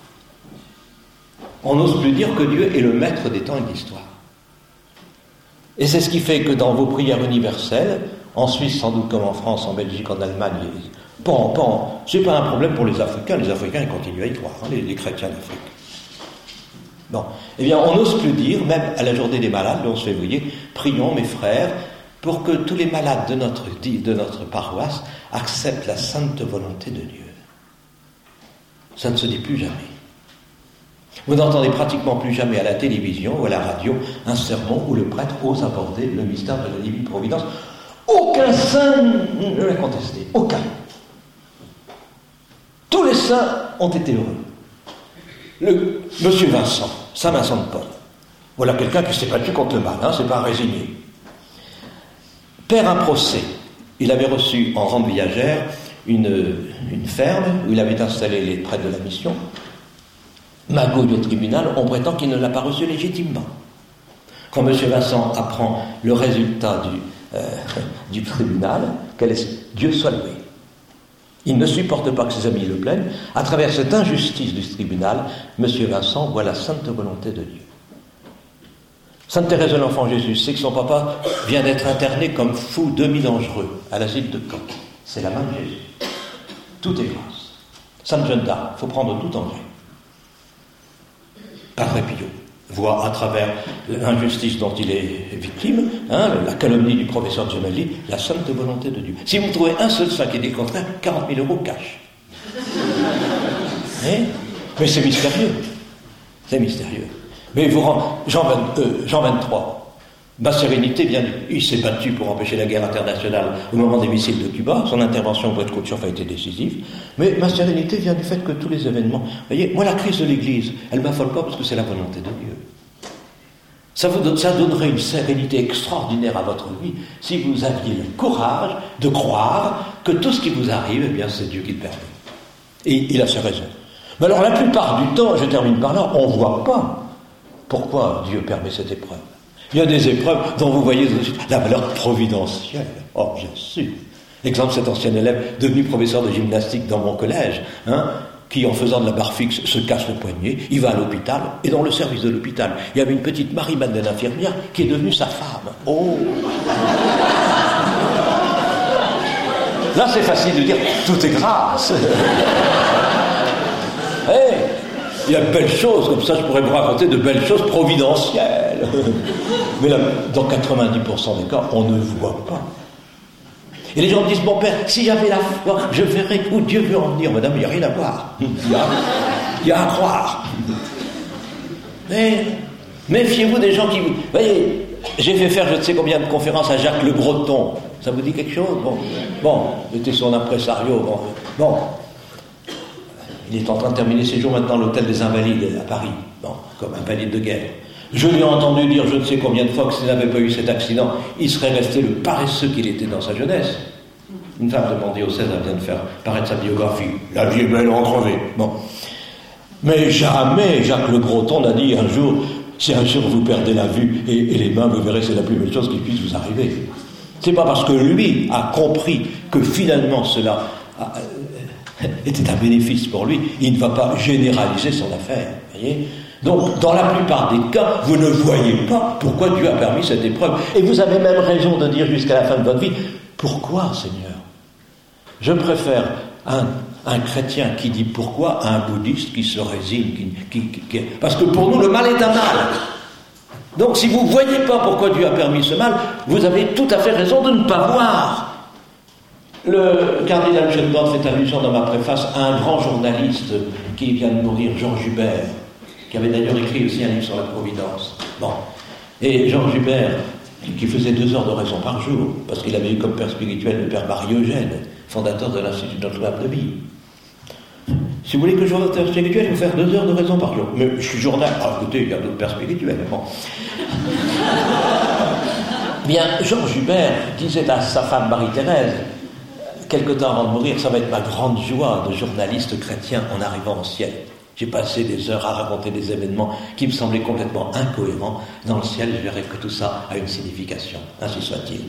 On n'ose plus dire que Dieu est le maître des temps et de l'histoire. Et c'est ce qui fait que dans vos prières universelles, en Suisse sans doute comme en France, en Belgique, en Allemagne, c'est pas un problème pour les Africains ils continuent à y croire, les chrétiens d'Afrique. Bon, eh bien on n'ose plus dire, même à la journée des malades, le 11 février, prions mes frères, pour que tous les malades de notre paroisse acceptent la sainte volonté de Dieu. Ça ne se dit plus jamais. Vous n'entendez pratiquement plus jamais à la télévision ou à la radio un sermon où le prêtre ose aborder le mystère de la divine providence. Aucun saint ne l'a contesté, aucun. Tous les saints ont été heureux. Monsieur Vincent, Saint Vincent de Paul, voilà quelqu'un qui s'est battu contre le mal, c'est pas un résigné. Père un procès, il avait reçu en rente viagère une ferme où il avait installé les prêtres de la mission. Magouille au tribunal, on prétend qu'il ne l'a pas reçu légitimement. Quand M. Vincent apprend le résultat du tribunal, Dieu soit loué. Il ne supporte pas que ses amis le plaignent. À travers cette injustice du tribunal, M. Vincent voit la sainte volonté de Dieu. Sainte Thérèse de l'Enfant Jésus sait que son papa vient d'être interné comme fou demi-dangereux à l'asile de Caen. C'est la main de Jésus. Tout est grâce. Sainte Jeanne d'Arc, il faut prendre tout en vrai. Padre Pio voit à travers l'injustice dont il est victime, la calomnie du professeur Gemelli, la sainte volonté de Dieu. Si vous trouvez un seul saint qui dit le contraire, 40 000 € cash. Mais c'est mystérieux. C'est mystérieux. Mais Jean 23, ma sérénité il s'est battu pour empêcher la guerre internationale au moment des missiles de Cuba, son intervention pour être Khrouchtchev a été décisive, mais ma sérénité vient du fait que tous les événements, vous voyez, moi la crise de l'Église, elle ne m'affole pas parce que c'est la volonté de Dieu. Ça donnerait une sérénité extraordinaire à votre vie si vous aviez le courage de croire que tout ce qui vous arrive, eh bien c'est Dieu qui le permet. Et il a ses raisons. Mais alors la plupart du temps, je termine par là, on ne voit pas pourquoi Dieu permet cette épreuve. Il y a des épreuves dont vous voyez la valeur providentielle. Oh, bien sûr. Exemple, cet ancien élève devenu professeur de gymnastique dans mon collège, qui en faisant de la barre fixe se casse le poignet, il va à l'hôpital, et dans le service de l'hôpital, il y avait une petite Marie-Madeleine infirmière qui est devenue sa femme. Oh. Là, c'est facile de dire, tout est grâce. Il y a de belles choses, comme ça je pourrais vous raconter de belles choses providentielles. Mais là, dans 90% des cas, on ne voit pas. Et les gens me disent, mon père, si j'avais la foi, je verrais où Dieu veut en venir. Madame, il n'y a rien à voir. Il y a à croire. Mais méfiez-vous des gens qui vous... Voyez, j'ai fait faire je ne sais combien de conférences à Jacques Le Breton. Ça vous dit quelque chose? Bon, c'était son impresario. Bon. Il est en train de terminer ses jours maintenant à l'hôtel des Invalides à Paris, comme invalide de guerre. Je lui ai entendu dire je ne sais combien de fois que s'il n'avait pas eu cet accident, il serait resté le paresseux qu'il était dans sa jeunesse. Une femme demandée au César vient de faire paraître sa biographie. La vie est belle en crever. Bon. Mais jamais Jacques Le Breton n'a dit un jour, si un jour vous perdez la vue et les mains, vous verrez c'est la plus belle chose qui puisse vous arriver. C'est pas parce que lui a compris que finalement cela était un bénéfice pour lui, il ne va pas généraliser son affaire. Voyez ? Donc, dans la plupart des cas, vous ne voyez pas pourquoi Dieu a permis cette épreuve. Et vous avez même raison de dire jusqu'à la fin de votre vie, pourquoi, Seigneur? Je préfère un chrétien qui dit pourquoi à un bouddhiste qui se résigne, parce que pour nous, le mal est un mal. Donc, si vous ne voyez pas pourquoi Dieu a permis ce mal, vous avez tout à fait raison de ne pas voir. Le cardinal Gelband fait allusion dans ma préface à un grand journaliste qui vient de mourir, Jean Jubert, qui avait d'ailleurs écrit aussi un livre sur la Providence. Bon. Et Jean Jubert, qui faisait 2 heures de raison par jour, parce qu'il avait eu comme père spirituel le père Marie-Eugène, fondateur de l'Institut Notre-Dame de Vie. Si vous voulez que je sois père spirituel, il faut faire 2 heures de raison par jour. Mais je suis journal. Ah, écoutez, il y a d'autres pères spirituels. Bon. Bien, Jean Jubert disait à sa femme Marie-Thérèse, quelque temps avant de mourir, ça va être ma grande joie de journaliste chrétien en arrivant au ciel. J'ai passé des heures à raconter des événements qui me semblaient complètement incohérents. Dans le ciel, je verrai que tout ça a une signification. Ainsi soit-il.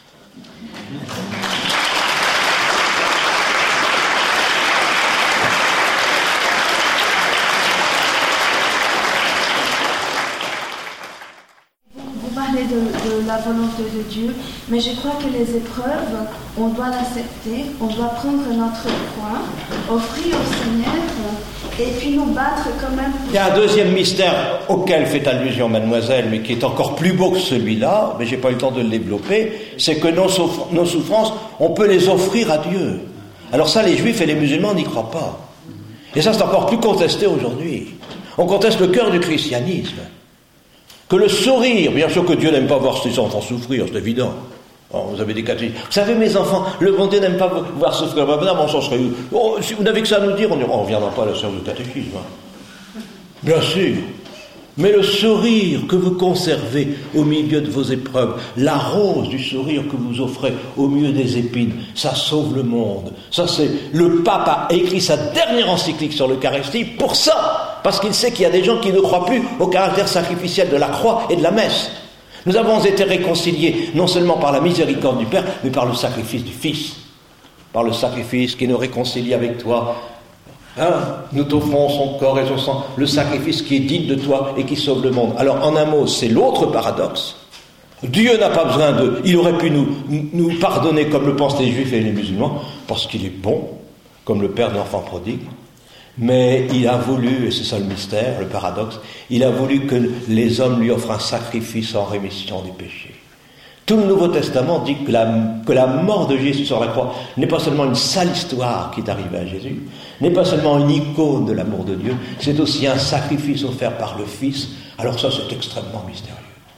De la volonté de Dieu, mais je crois que les épreuves, on doit l'accepter, on doit prendre notre croix, offrir au Seigneur et puis nous battre quand même. Il y a un deuxième mystère auquel fait allusion mademoiselle, mais qui est encore plus beau que celui-là, mais j'ai pas eu le temps de le développer, c'est que nos souffrances, on peut les offrir à Dieu. Alors ça, les juifs et les musulmans n'y croient pas. Et ça, c'est encore plus contesté aujourd'hui. On conteste le cœur du christianisme. Que le sourire, bien sûr que Dieu n'aime pas voir ses enfants souffrir, c'est évident. Oh, vous avez des catéchismes. Vous savez, mes enfants, le bon Dieu n'aime pas vous voir souffrir. Madame, on s'en serait... si vous n'avez que ça à nous dire, on ne reviendra pas à la séance de catéchisme. Hein. Bien sûr. Mais le sourire que vous conservez au milieu de vos épreuves, la rose du sourire que vous offrez au milieu des épines, ça sauve le monde. Ça, c'est... Le pape a écrit sa dernière encyclique sur l'Eucharistie pour ça. Parce qu'il sait qu'il y a des gens qui ne croient plus au caractère sacrificiel de la croix et de la messe. Nous avons été réconciliés non seulement par la miséricorde du Père, mais par le sacrifice du Fils. Par le sacrifice qui nous réconcilie avec toi. Hein, nous t'offrons son corps et son sang, le sacrifice qui est digne de toi et qui sauve le monde. Alors, en un mot, c'est l'autre paradoxe. Dieu n'a pas besoin de... Il aurait pu nous pardonner comme le pensent les Juifs et les musulmans, parce qu'il est bon, comme le Père de l'enfant prodigue. Mais il a voulu, et c'est ça le mystère, le paradoxe, il a voulu que les hommes lui offrent un sacrifice en rémission des péchés. Tout le Nouveau Testament dit que la mort de Jésus sur la croix n'est pas seulement une sale histoire qui est arrivée à Jésus, n'est pas seulement une icône de l'amour de Dieu, c'est aussi un sacrifice offert par le Fils. Alors ça, c'est extrêmement mystérieux.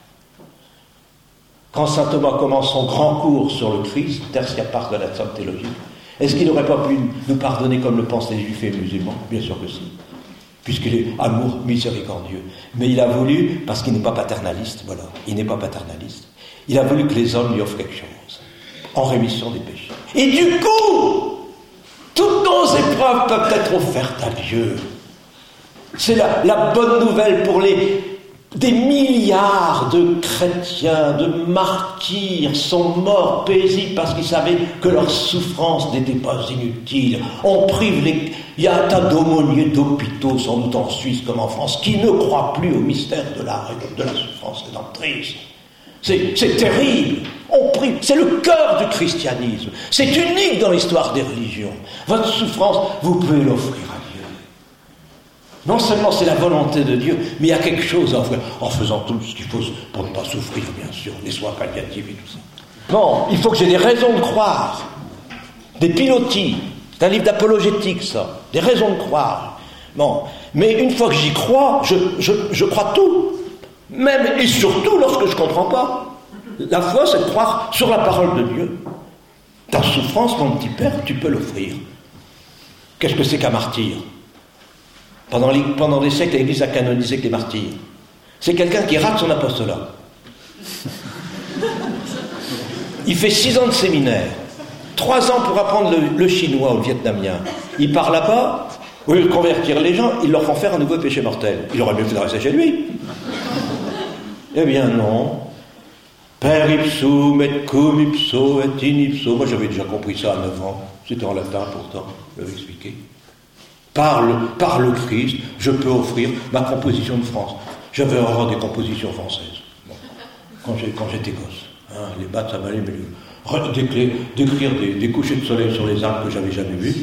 Quand saint Thomas commence son grand cours sur le Christ, tertia part de la somme théologique, est-ce qu'il n'aurait pas pu nous pardonner comme le pensent les Juifs et les musulmans? Bien sûr que si, puisqu'il est amour miséricordieux. Mais il a voulu, parce qu'il n'est pas paternaliste, voilà, il n'est pas paternaliste, il a voulu que les hommes lui offrent quelque chose, en rémission des péchés. Et du coup, toutes nos épreuves peuvent être offertes à Dieu. C'est la bonne nouvelle pour des milliards de chrétiens, de martyrs sont morts paisibles parce qu'ils savaient que leur souffrance n'était pas inutile. On prive il y a un tas d'aumôniers d'hôpitaux, sans doute en Suisse comme en France, qui ne croient plus au mystère de la souffrance rédemptrice. C'est terrible. On prie. C'est le cœur du christianisme. C'est unique dans l'histoire des religions. Votre souffrance, vous pouvez l'offrir à Dieu. Non seulement c'est la volonté de Dieu, mais il y a quelque chose à offrir, en faisant tout ce qu'il faut pour ne pas souffrir, bien sûr, les soins palliatifs et tout ça. Non, il faut que j'ai des raisons de croire. Des pilotis. C'est un livre d'apologétique, ça. Des raisons de croire. Bon. Mais une fois que j'y crois, je crois tout. Même et surtout lorsque je ne comprends pas. La foi, c'est de croire sur la parole de Dieu. Ta souffrance, mon petit père, tu peux l'offrir. Qu'est-ce que c'est qu'un martyr? Pendant des siècles, l'Église a canonisé que les martyrs. C'est quelqu'un qui rate son apostolat. Il fait 6 ans de séminaire, 3 ans pour apprendre le chinois au vietnamien. Il part là-bas, au lieu de convertir les gens, ils leur font faire un nouveau péché mortel. Il aurait mieux fait de rester chez lui. Eh bien non. Per ipsum et cum ipso et in ipso. Moi j'avais déjà compris ça à 9 ans. C'était en latin pourtant, je l'avais expliqué. Par le Christ, je peux offrir ma composition de France. J'avais horreur des compositions françaises. Bon. Quand j'étais gosse. Hein, les battes, ça m'allait, mais d'écrire des couchers de soleil sur les arbres que j'avais jamais vus.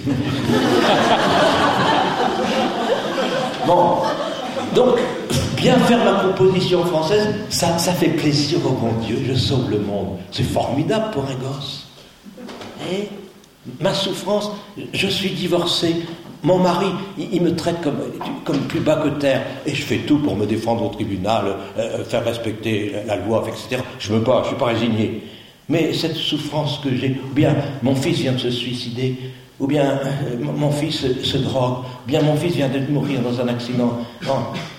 Bon. Donc, bien faire ma composition française, ça fait plaisir au bon Dieu, je sauve le monde. C'est formidable pour un gosse. Et ma souffrance, je suis divorcé, mon mari, il me traite comme plus bas que terre, et je fais tout pour me défendre au tribunal, faire respecter la loi, etc. Je ne suis pas résigné. Mais cette souffrance que j'ai, ou bien mon fils vient de se suicider, ou bien mon fils se drogue, ou bien mon fils vient de mourir dans un accident. Non,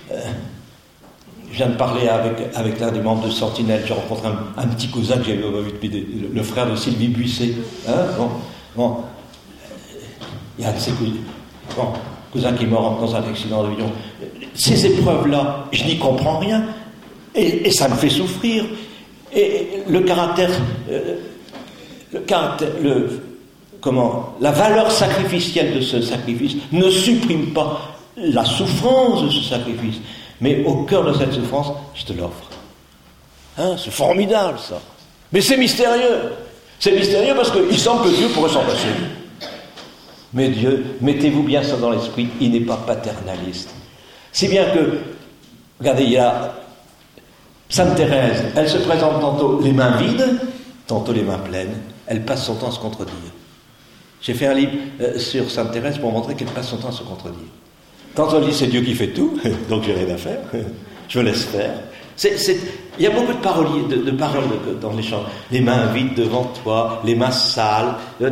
je viens de parler avec l'un des membres de Sentinelle. J'ai rencontré un petit cousin que j'avais vu depuis le frère de Sylvie Buisset. Hein, bon, Bon, il y a un de ses cousins qui est mort dans un accident d'avion. Ces épreuves-là, je n'y comprends rien. Et ça me fait souffrir. Et la valeur sacrificielle de ce sacrifice ne supprime pas la souffrance de ce sacrifice. Mais au cœur de cette souffrance, je te l'offre. Hein, c'est formidable, ça. Mais c'est mystérieux. C'est mystérieux parce qu'il semble que Dieu pourrait s'en passer. Mais Dieu, mettez-vous bien ça dans l'esprit, il n'est pas paternaliste. Si bien que, regardez, il y a Sainte Thérèse, elle se présente tantôt les mains vides, tantôt les mains pleines. Elle passe son temps à se contredire. J'ai fait un livre sur Sainte Thérèse pour montrer qu'elle passe son temps à se contredire. Tantôt elle dit c'est Dieu qui fait tout, donc j'ai rien à faire, je me laisse faire. Il y a beaucoup de paroles dans les chants. Les mains vides devant toi, les mains sales.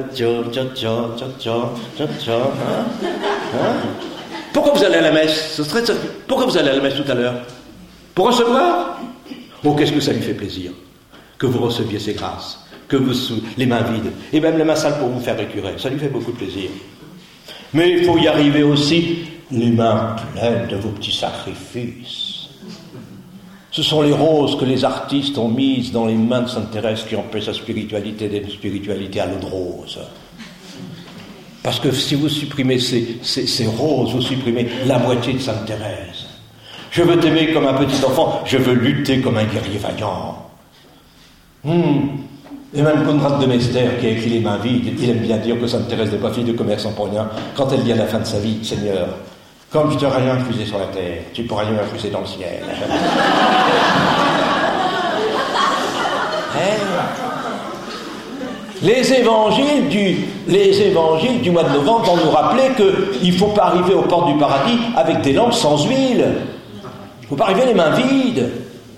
Pourquoi vous allez à la messe? Pourquoi vous allez à la messe tout à l'heure? Pour recevoir? Oh, qu'est-ce que ça lui fait plaisir que vous receviez ces grâces, que vous les mains vides, et même les mains sales pour vous faire récurer. Ça lui fait beaucoup de plaisir. Mais il faut y arriver aussi les mains pleines de vos petits sacrifices. Ce sont les roses que les artistes ont mises dans les mains de Sainte Thérèse qui ont fait sa spiritualité d'être une spiritualité à l'eau de rose. Parce que si vous supprimez ces roses, vous supprimez la moitié de Sainte Thérèse. Je veux t'aimer comme un petit enfant, je veux lutter comme un guerrier vaillant. Et même Conrad de Mester, qui a écrit Les mains vides, il aime bien dire que Sainte Thérèse n'est pas fille de commerçant pour rien, quand elle dit à la fin de sa vie, Seigneur, comme je t'aurais rien infusé sur la terre, tu pourras rien infuser dans le ciel. Les évangiles du mois de novembre vont nous rappeler qu'il ne faut pas arriver aux portes du paradis avec des lampes sans huile. Il ne faut pas arriver les mains vides.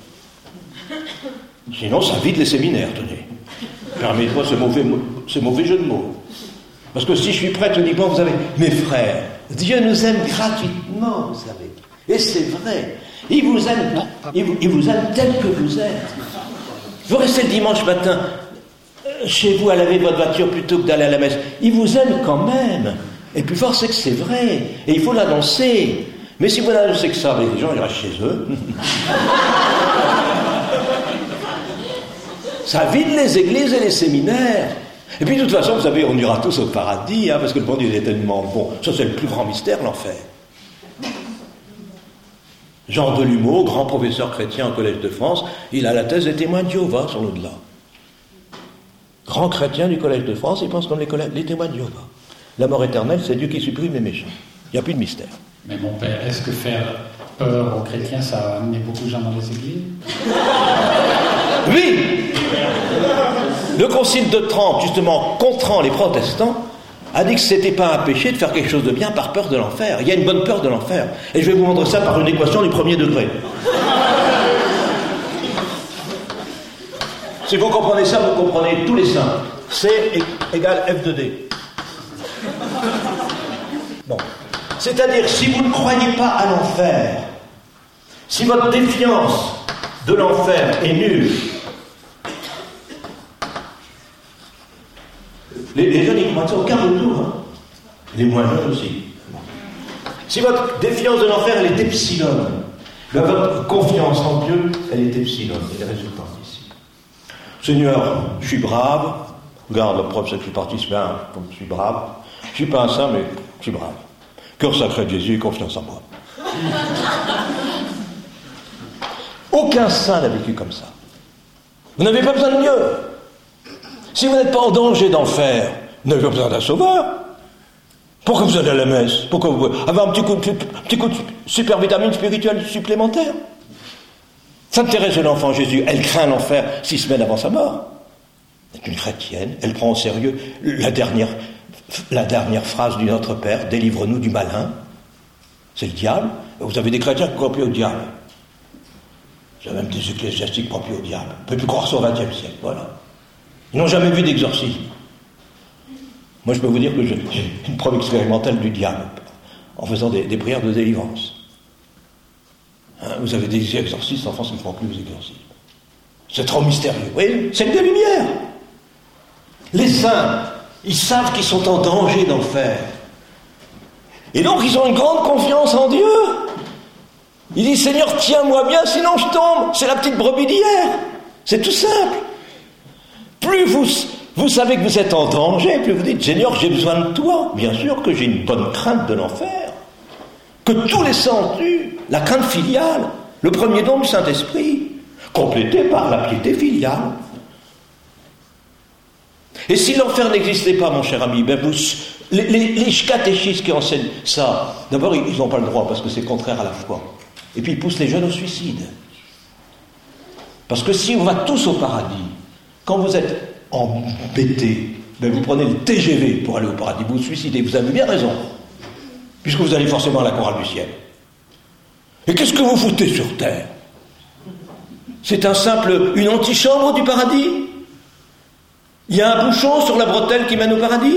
Sinon, ça vide les séminaires, tenez. Permettez-moi ce mauvais jeu de mots. Parce que si je suis prêtre uniquement, vous savez, mes frères, Dieu nous aime gratuitement, vous savez. Et c'est vrai. Il vous aime tel que vous êtes. Vous restez le dimanche matin chez vous à laver votre voiture plutôt que d'aller à la messe. Il vous aime quand même. Et plus fort, c'est que c'est vrai. Et il faut l'annoncer. Mais si vous n'annoncez que ça, les gens ils restent chez eux. Ça vide les églises et les séminaires. Et puis de toute façon, vous savez, on ira tous au paradis, parce que le bon Dieu est tellement bon. Ça, c'est le plus grand mystère, l'enfer. Jean Delumeau, grand professeur chrétien au Collège de France, il a la thèse des témoins de Jéhovah sur l'au-delà. Grand chrétien du Collège de France, il pense comme les témoins de Jéhovah. La mort éternelle, c'est Dieu qui supprime les méchants. Il n'y a plus de mystère. Mais mon père, est-ce que faire peur aux chrétiens, ça a amené beaucoup de gens dans les églises? Oui. Le concile de Trente, justement, contrant les protestants, a dit que ce n'était pas un péché de faire quelque chose de bien par peur de l'enfer. Il y a une bonne peur de l'enfer. Et je vais vous montrer ça par une équation du premier degré. Si vous comprenez ça, vous comprenez tous les saints. C égale F de D. Bon. C'est-à-dire, si vous ne croyez pas à l'enfer, si votre défiance de l'enfer est nulle, les jeunes, ils commencent aucun retour. Les moins jeunes aussi. Si votre défiance de l'enfer, elle est epsilon, votre confiance en Dieu, elle est epsilon. Et les résultats ici. Seigneur, je suis brave. Regarde, la preuve, c'est que je suis parti ce matin, comme je suis brave. Je ne suis pas un saint, mais je suis brave. Cœur sacré de Jésus, confiance en moi. Aucun saint n'a vécu comme ça. Vous n'avez pas besoin de mieux. Si vous n'êtes pas en danger d'enfer, vous n'avez pas besoin d'un sauveur. Pourquoi vous allez à la messe? Pourquoi vous avez un petit coup de super vitamine spirituelle supplémentaire? Sainte Thérèse de l'Enfant Jésus, elle craint l'enfer 6 semaines avant sa mort. C'est une chrétienne, elle prend au sérieux la dernière phrase du Notre Père, délivre-nous du malin. C'est le diable. Vous avez des chrétiens qui croient plus au diable. Vous avez même des ecclésiastiques qui croient plus au diable. On ne peut plus croire ça au XXe siècle, voilà. Ils n'ont jamais vu d'exorcisme. Moi, je peux vous dire que j'ai une preuve expérimentale du diable en faisant des prières de délivrance. Vous avez des exorcistes en France qui ne croient plus aux exorcismes. C'est trop mystérieux. Vous voyez, c'est une des lumières. Les saints, Ils savent qu'ils sont en danger d'enfer. Et donc ils ont une grande confiance en Dieu. Ils disent, Seigneur, tiens-moi bien, sinon je tombe. C'est la petite brebis d'hier. C'est tout simple. Plus vous savez que vous êtes en danger, plus vous dites, Seigneur, j'ai besoin de toi. Bien sûr que j'ai une bonne crainte de l'enfer. Que tous les saints ont eu. La crainte filiale. Le premier don du Saint-Esprit. Complété par la piété filiale. Et si l'enfer n'existait pas, mon cher ami, ben les catéchistes qui enseignent ça, d'abord, ils n'ont pas le droit parce que c'est contraire à la foi. Et puis ils poussent les jeunes au suicide. Parce que si on va tous au paradis, quand vous êtes embêté, ben vous prenez le TGV pour aller au paradis, vous vous suicidez, vous avez bien raison, puisque vous allez forcément à la chorale du ciel. Et qu'est-ce que vous foutez sur terre? C'est une antichambre du paradis? Il y a un bouchon sur la bretelle qui mène au paradis?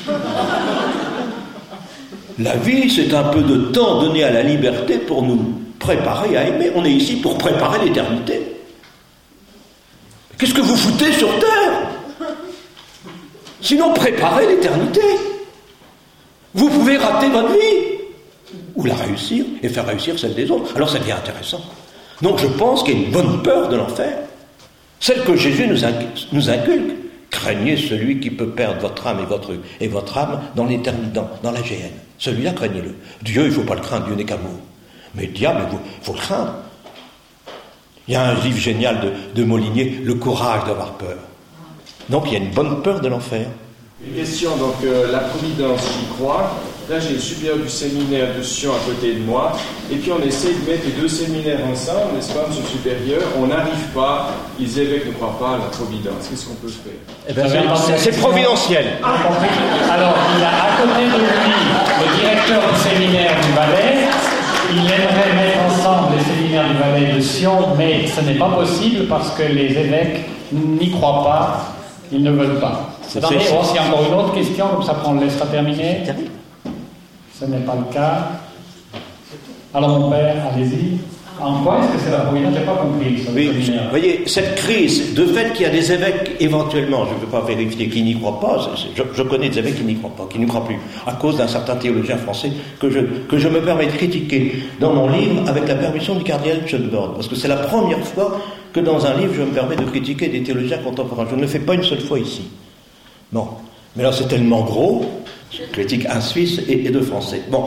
La vie, c'est un peu de temps donné à la liberté pour nous préparer à aimer. On est ici pour préparer l'éternité. Qu'est-ce que vous foutez sur terre? Sinon, préparez l'éternité. Vous pouvez rater votre vie, ou la réussir, et faire réussir celle des autres. Alors ça devient intéressant. Donc je pense qu'il y a une bonne peur de l'enfer, celle que Jésus nous inculque. Craignez celui qui peut perdre votre âme et votre âme dans l'éternité, dans la géhenne. Celui-là, craignez-le. Dieu, il ne faut pas le craindre, Dieu n'est qu'amour. Mais le diable, il faut le craindre. Il y a un livre génial de Molinier, Le courage d'avoir peur. Donc il y a une bonne peur de l'enfer. Une question, donc la providence, j'y crois. Là, j'ai le supérieur du séminaire de Sion à côté de moi, et puis on essaie de mettre les deux séminaires ensemble, n'est-ce pas, monsieur le supérieur? On n'arrive pas, les évêques ne croient pas à la providence. Qu'est-ce qu'on peut faire? Eh bien, c'est providentiel. Alors, il a à côté de lui le directeur du séminaire du Valais. Il aimerait mettre ensemble les séminaires du Valais de Sion, mais ce n'est pas possible parce que les évêques n'y croient pas, ils ne veulent pas. Attendez, s'il y a encore une autre question, comme ça on le laissera terminer. Ce n'est pas le cas. Alors mon père, allez-y. En quoi est-ce que c'est la providence? Je n'ai pas compris. Oui, vous voyez, cette crise, de fait qu'il y a des évêques, éventuellement, je ne veux pas vérifier, qui n'y croient pas, je connais des évêques qui n'y croient pas, qui n'y croient plus, à cause d'un certain théologien français que je me permets de critiquer dans mon livre avec la permission du cardinal Schönborn, parce que c'est la première fois que dans un livre je me permets de critiquer des théologiens contemporains. Je ne le fais pas une seule fois ici. Bon, mais là c'est tellement gros, je critique un Suisse et deux Français. Bon.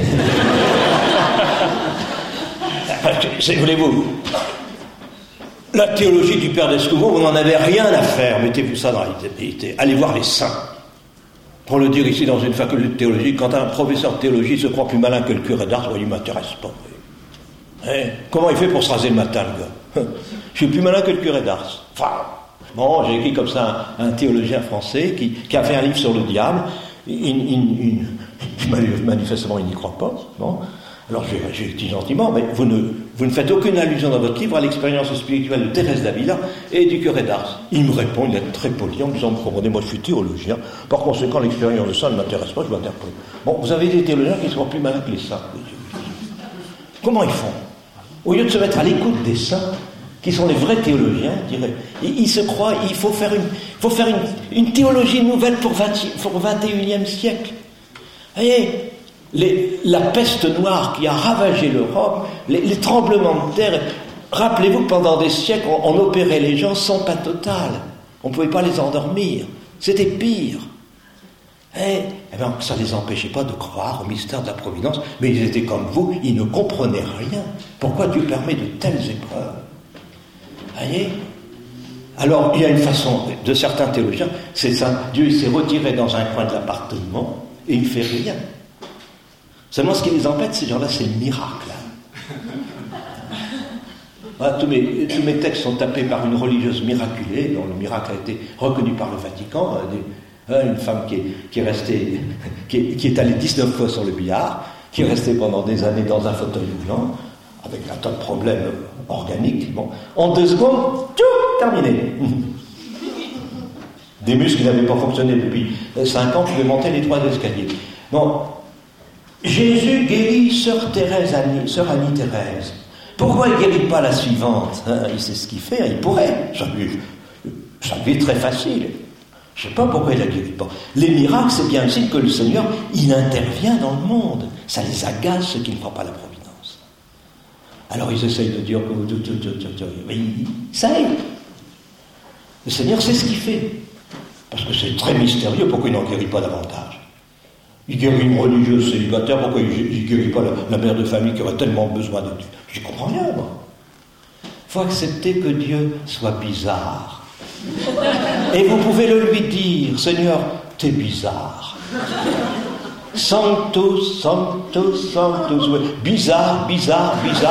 Voulez-vous, la théologie du Père d'Escoubon, vous n'en avez rien à faire, mettez-vous ça dans la littérature. Allez voir les saints. Pour le dire ici dans une faculté de théologie, quand un professeur de théologie se croit plus malin que le curé d'Ars, il ne m'intéresse pas. Hein? Comment il fait pour se raser le matin, le gars? Je suis plus malin que le curé d'Ars. Enfin, bon, j'ai écrit comme ça un théologien français qui a fait un livre sur le diable. Manifestement, il n'y croit pas. Bon. Alors j'ai dit gentiment, mais vous ne faites aucune allusion dans votre livre à l'expérience spirituelle de Thérèse d'Avila et du curé d'Ars. Il me répond, il est très poli en me disant, comprenez, moi je suis théologien, par conséquent l'expérience de ça ne m'intéresse pas, je m'interprète. Bon, vous avez des théologiens qui sont plus malins que les saints. Comment ils font? Au lieu de se mettre à l'écoute des saints, qui sont les vrais théologiens, ils se croient, il faut faire une théologie nouvelle pour le 21e siècle. Vous voyez, la peste noire qui a ravagé l'Europe, les tremblements de terre, rappelez-vous que pendant des siècles, on opérait les gens sans pain total. On ne pouvait pas les endormir. C'était pire. Eh bien, ça ne les empêchait pas de croire au mystère de la providence, mais ils étaient comme vous, ils ne comprenaient rien. Pourquoi Dieu permet de telles épreuves? Voyez? Alors, il y a une façon de certains théologiens, c'est ça, Dieu s'est retiré dans un coin de l'appartement et il ne fait rien. Seulement, ce qui les embête, ces gens-là, c'est le miracle. Voilà, tous mes textes sont tapés par une religieuse miraculée, dont le miracle a été reconnu par le Vatican, une femme qui est allée 19 fois sur le billard, qui est restée pendant des années dans un fauteuil roulant, avec un tas de problèmes organiques. Bon, en 2 secondes, terminé. Des muscles qui n'avaient pas fonctionné depuis 5 ans pouvaient monter les 3 escaliers. Bon, Jésus guérit sœur Annie Thérèse. Pourquoi il ne guérit pas la suivante? Il sait ce qu'il fait, il pourrait. Ça lui est très facile. Je ne sais pas pourquoi il ne la guérit pas. Les miracles, c'est bien aussi que le Seigneur, il intervient dans le monde. Ça les agace, ceux qui ne croient pas à la providence. Alors ils essayent de dire que... Mais ça aide. Le Seigneur sait ce qu'il fait. Parce que c'est très mystérieux, pourquoi il n'en guérit pas davantage. Il guérit une religieuse célibataire, pourquoi il ne guérit pas la mère de famille qui aurait tellement besoin de Dieu. Je n'y comprends rien, moi. Il faut accepter que Dieu soit bizarre. Et vous pouvez le lui dire, Seigneur, t'es bizarre. Sanctus, sanctus, sanctus. Bizarre, bizarre, bizarre.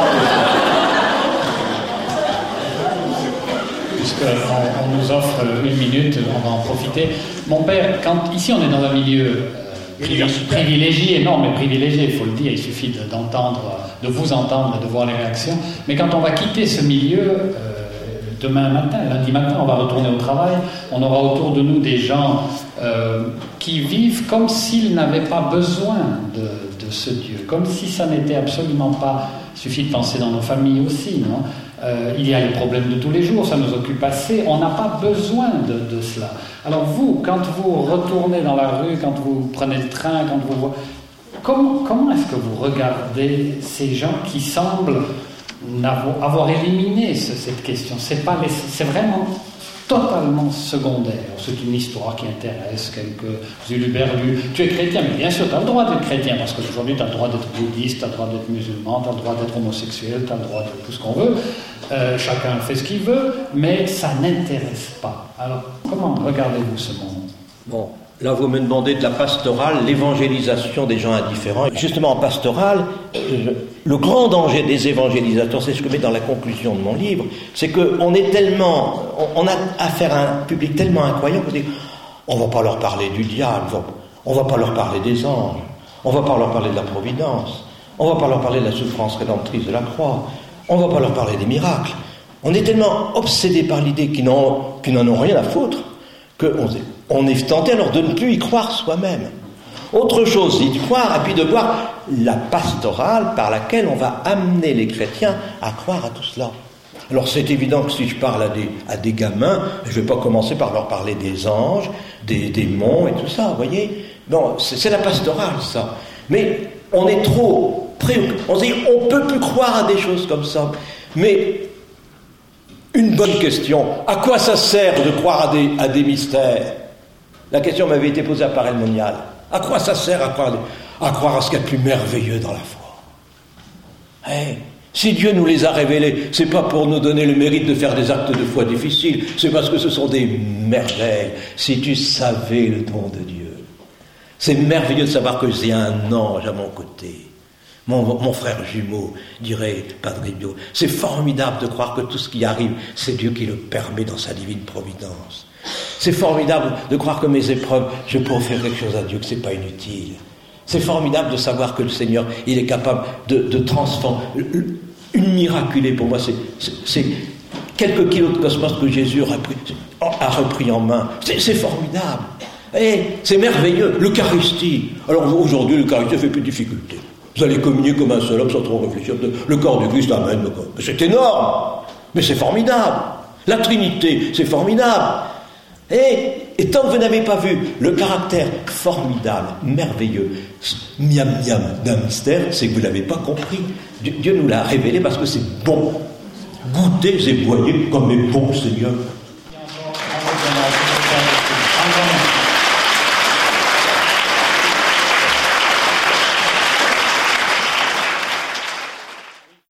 Puisqu'on nous offre une minute, on va en profiter. Mon père, ici on est dans un milieu privilégié, non mais privilégié, il faut le dire, il suffit d'entendre, de vous entendre et de voir les réactions. Mais quand on va quitter ce milieu, demain matin, lundi matin, on va retourner au travail, on aura autour de nous des gens qui vivent comme s'ils n'avaient pas besoin de ce Dieu, comme si ça n'était absolument pas... Il suffit de penser dans nos familles aussi, non ? Il y a les problèmes de tous les jours, ça nous occupe assez, on n'a pas besoin de cela. Alors vous, quand vous retournez dans la rue, quand vous prenez le train, quand vous voyez... Comment est-ce que vous regardez ces gens qui semblent avoir éliminé cette question? C'est vraiment totalement secondaire. C'est une histoire qui intéresse quelques huluberlus. Tu es chrétien, mais bien sûr, tu as le droit d'être chrétien, parce qu'aujourd'hui, tu as le droit d'être bouddhiste, tu as le droit d'être musulman, tu as le droit d'être homosexuel, tu as le droit de tout ce qu'on veut. Chacun fait ce qu'il veut, mais ça n'intéresse pas. Alors, comment regardez-vous ce monde? Bon, là, vous me demandez de la pastorale, l'évangélisation des gens indifférents. Justement, en pastorale, le grand danger des évangélisateurs, c'est ce que je mets dans la conclusion de mon livre, c'est qu'on est tellement... On a affaire à un public tellement incroyable qu'on ne va pas leur parler du diable, on ne va pas leur parler des anges, on ne va pas leur parler de la providence, on ne va pas leur parler de la souffrance rédemptrice de la croix, on ne va pas leur parler des miracles. On est tellement obsédés par l'idée qu'ils n'en ont rien à foutre qu'on est tenté alors de ne plus y croire soi-même. Autre chose, d'y croire et puis de voir la pastorale par laquelle on va amener les chrétiens à croire à tout cela. Alors c'est évident que si je parle à des gamins, je ne vais pas commencer par leur parler des anges, des démons et tout ça, vous voyez. Non, c'est la pastorale, ça. Mais on est trop préoccupé. On se dit, on ne peut plus croire à des choses comme ça. Mais une bonne question, à quoi ça sert de croire à des mystères? La question m'avait été posée à Paray-le-Monial. À quoi ça sert à croire à ce qu'il y a de plus merveilleux dans la foi? Si Dieu nous les a révélés, c'est pas pour nous donner le mérite de faire des actes de foi difficiles, c'est parce que ce sont des merveilles. Si tu savais le don de Dieu, c'est merveilleux de savoir que j'ai un ange à mon côté. Mon frère jumeau, dirait Padre Bio, c'est formidable de croire que tout ce qui arrive, c'est Dieu qui le permet dans sa divine providence. C'est formidable de croire que mes épreuves, je peux offrir quelque chose à Dieu, que c'est pas inutile. C'est formidable de savoir que le Seigneur, il est capable de transformer. Une miraculée, pour moi, c'est quelques kilos de cosmos que Jésus a repris en main. C'est formidable. C'est merveilleux. L'Eucharistie. Alors aujourd'hui, l'Eucharistie fait plus de difficulté. Vous allez communier comme un seul homme sans trop réfléchir. Le corps du Christ, amen. C'est énorme, mais c'est formidable. La Trinité, c'est formidable. Et tant que vous n'avez pas vu le caractère formidable, merveilleux, miam-miam d'un mystère, c'est que vous ne l'avez pas compris. Dieu nous l'a révélé parce que c'est bon. Goûtez et voyez comme est bon Seigneur.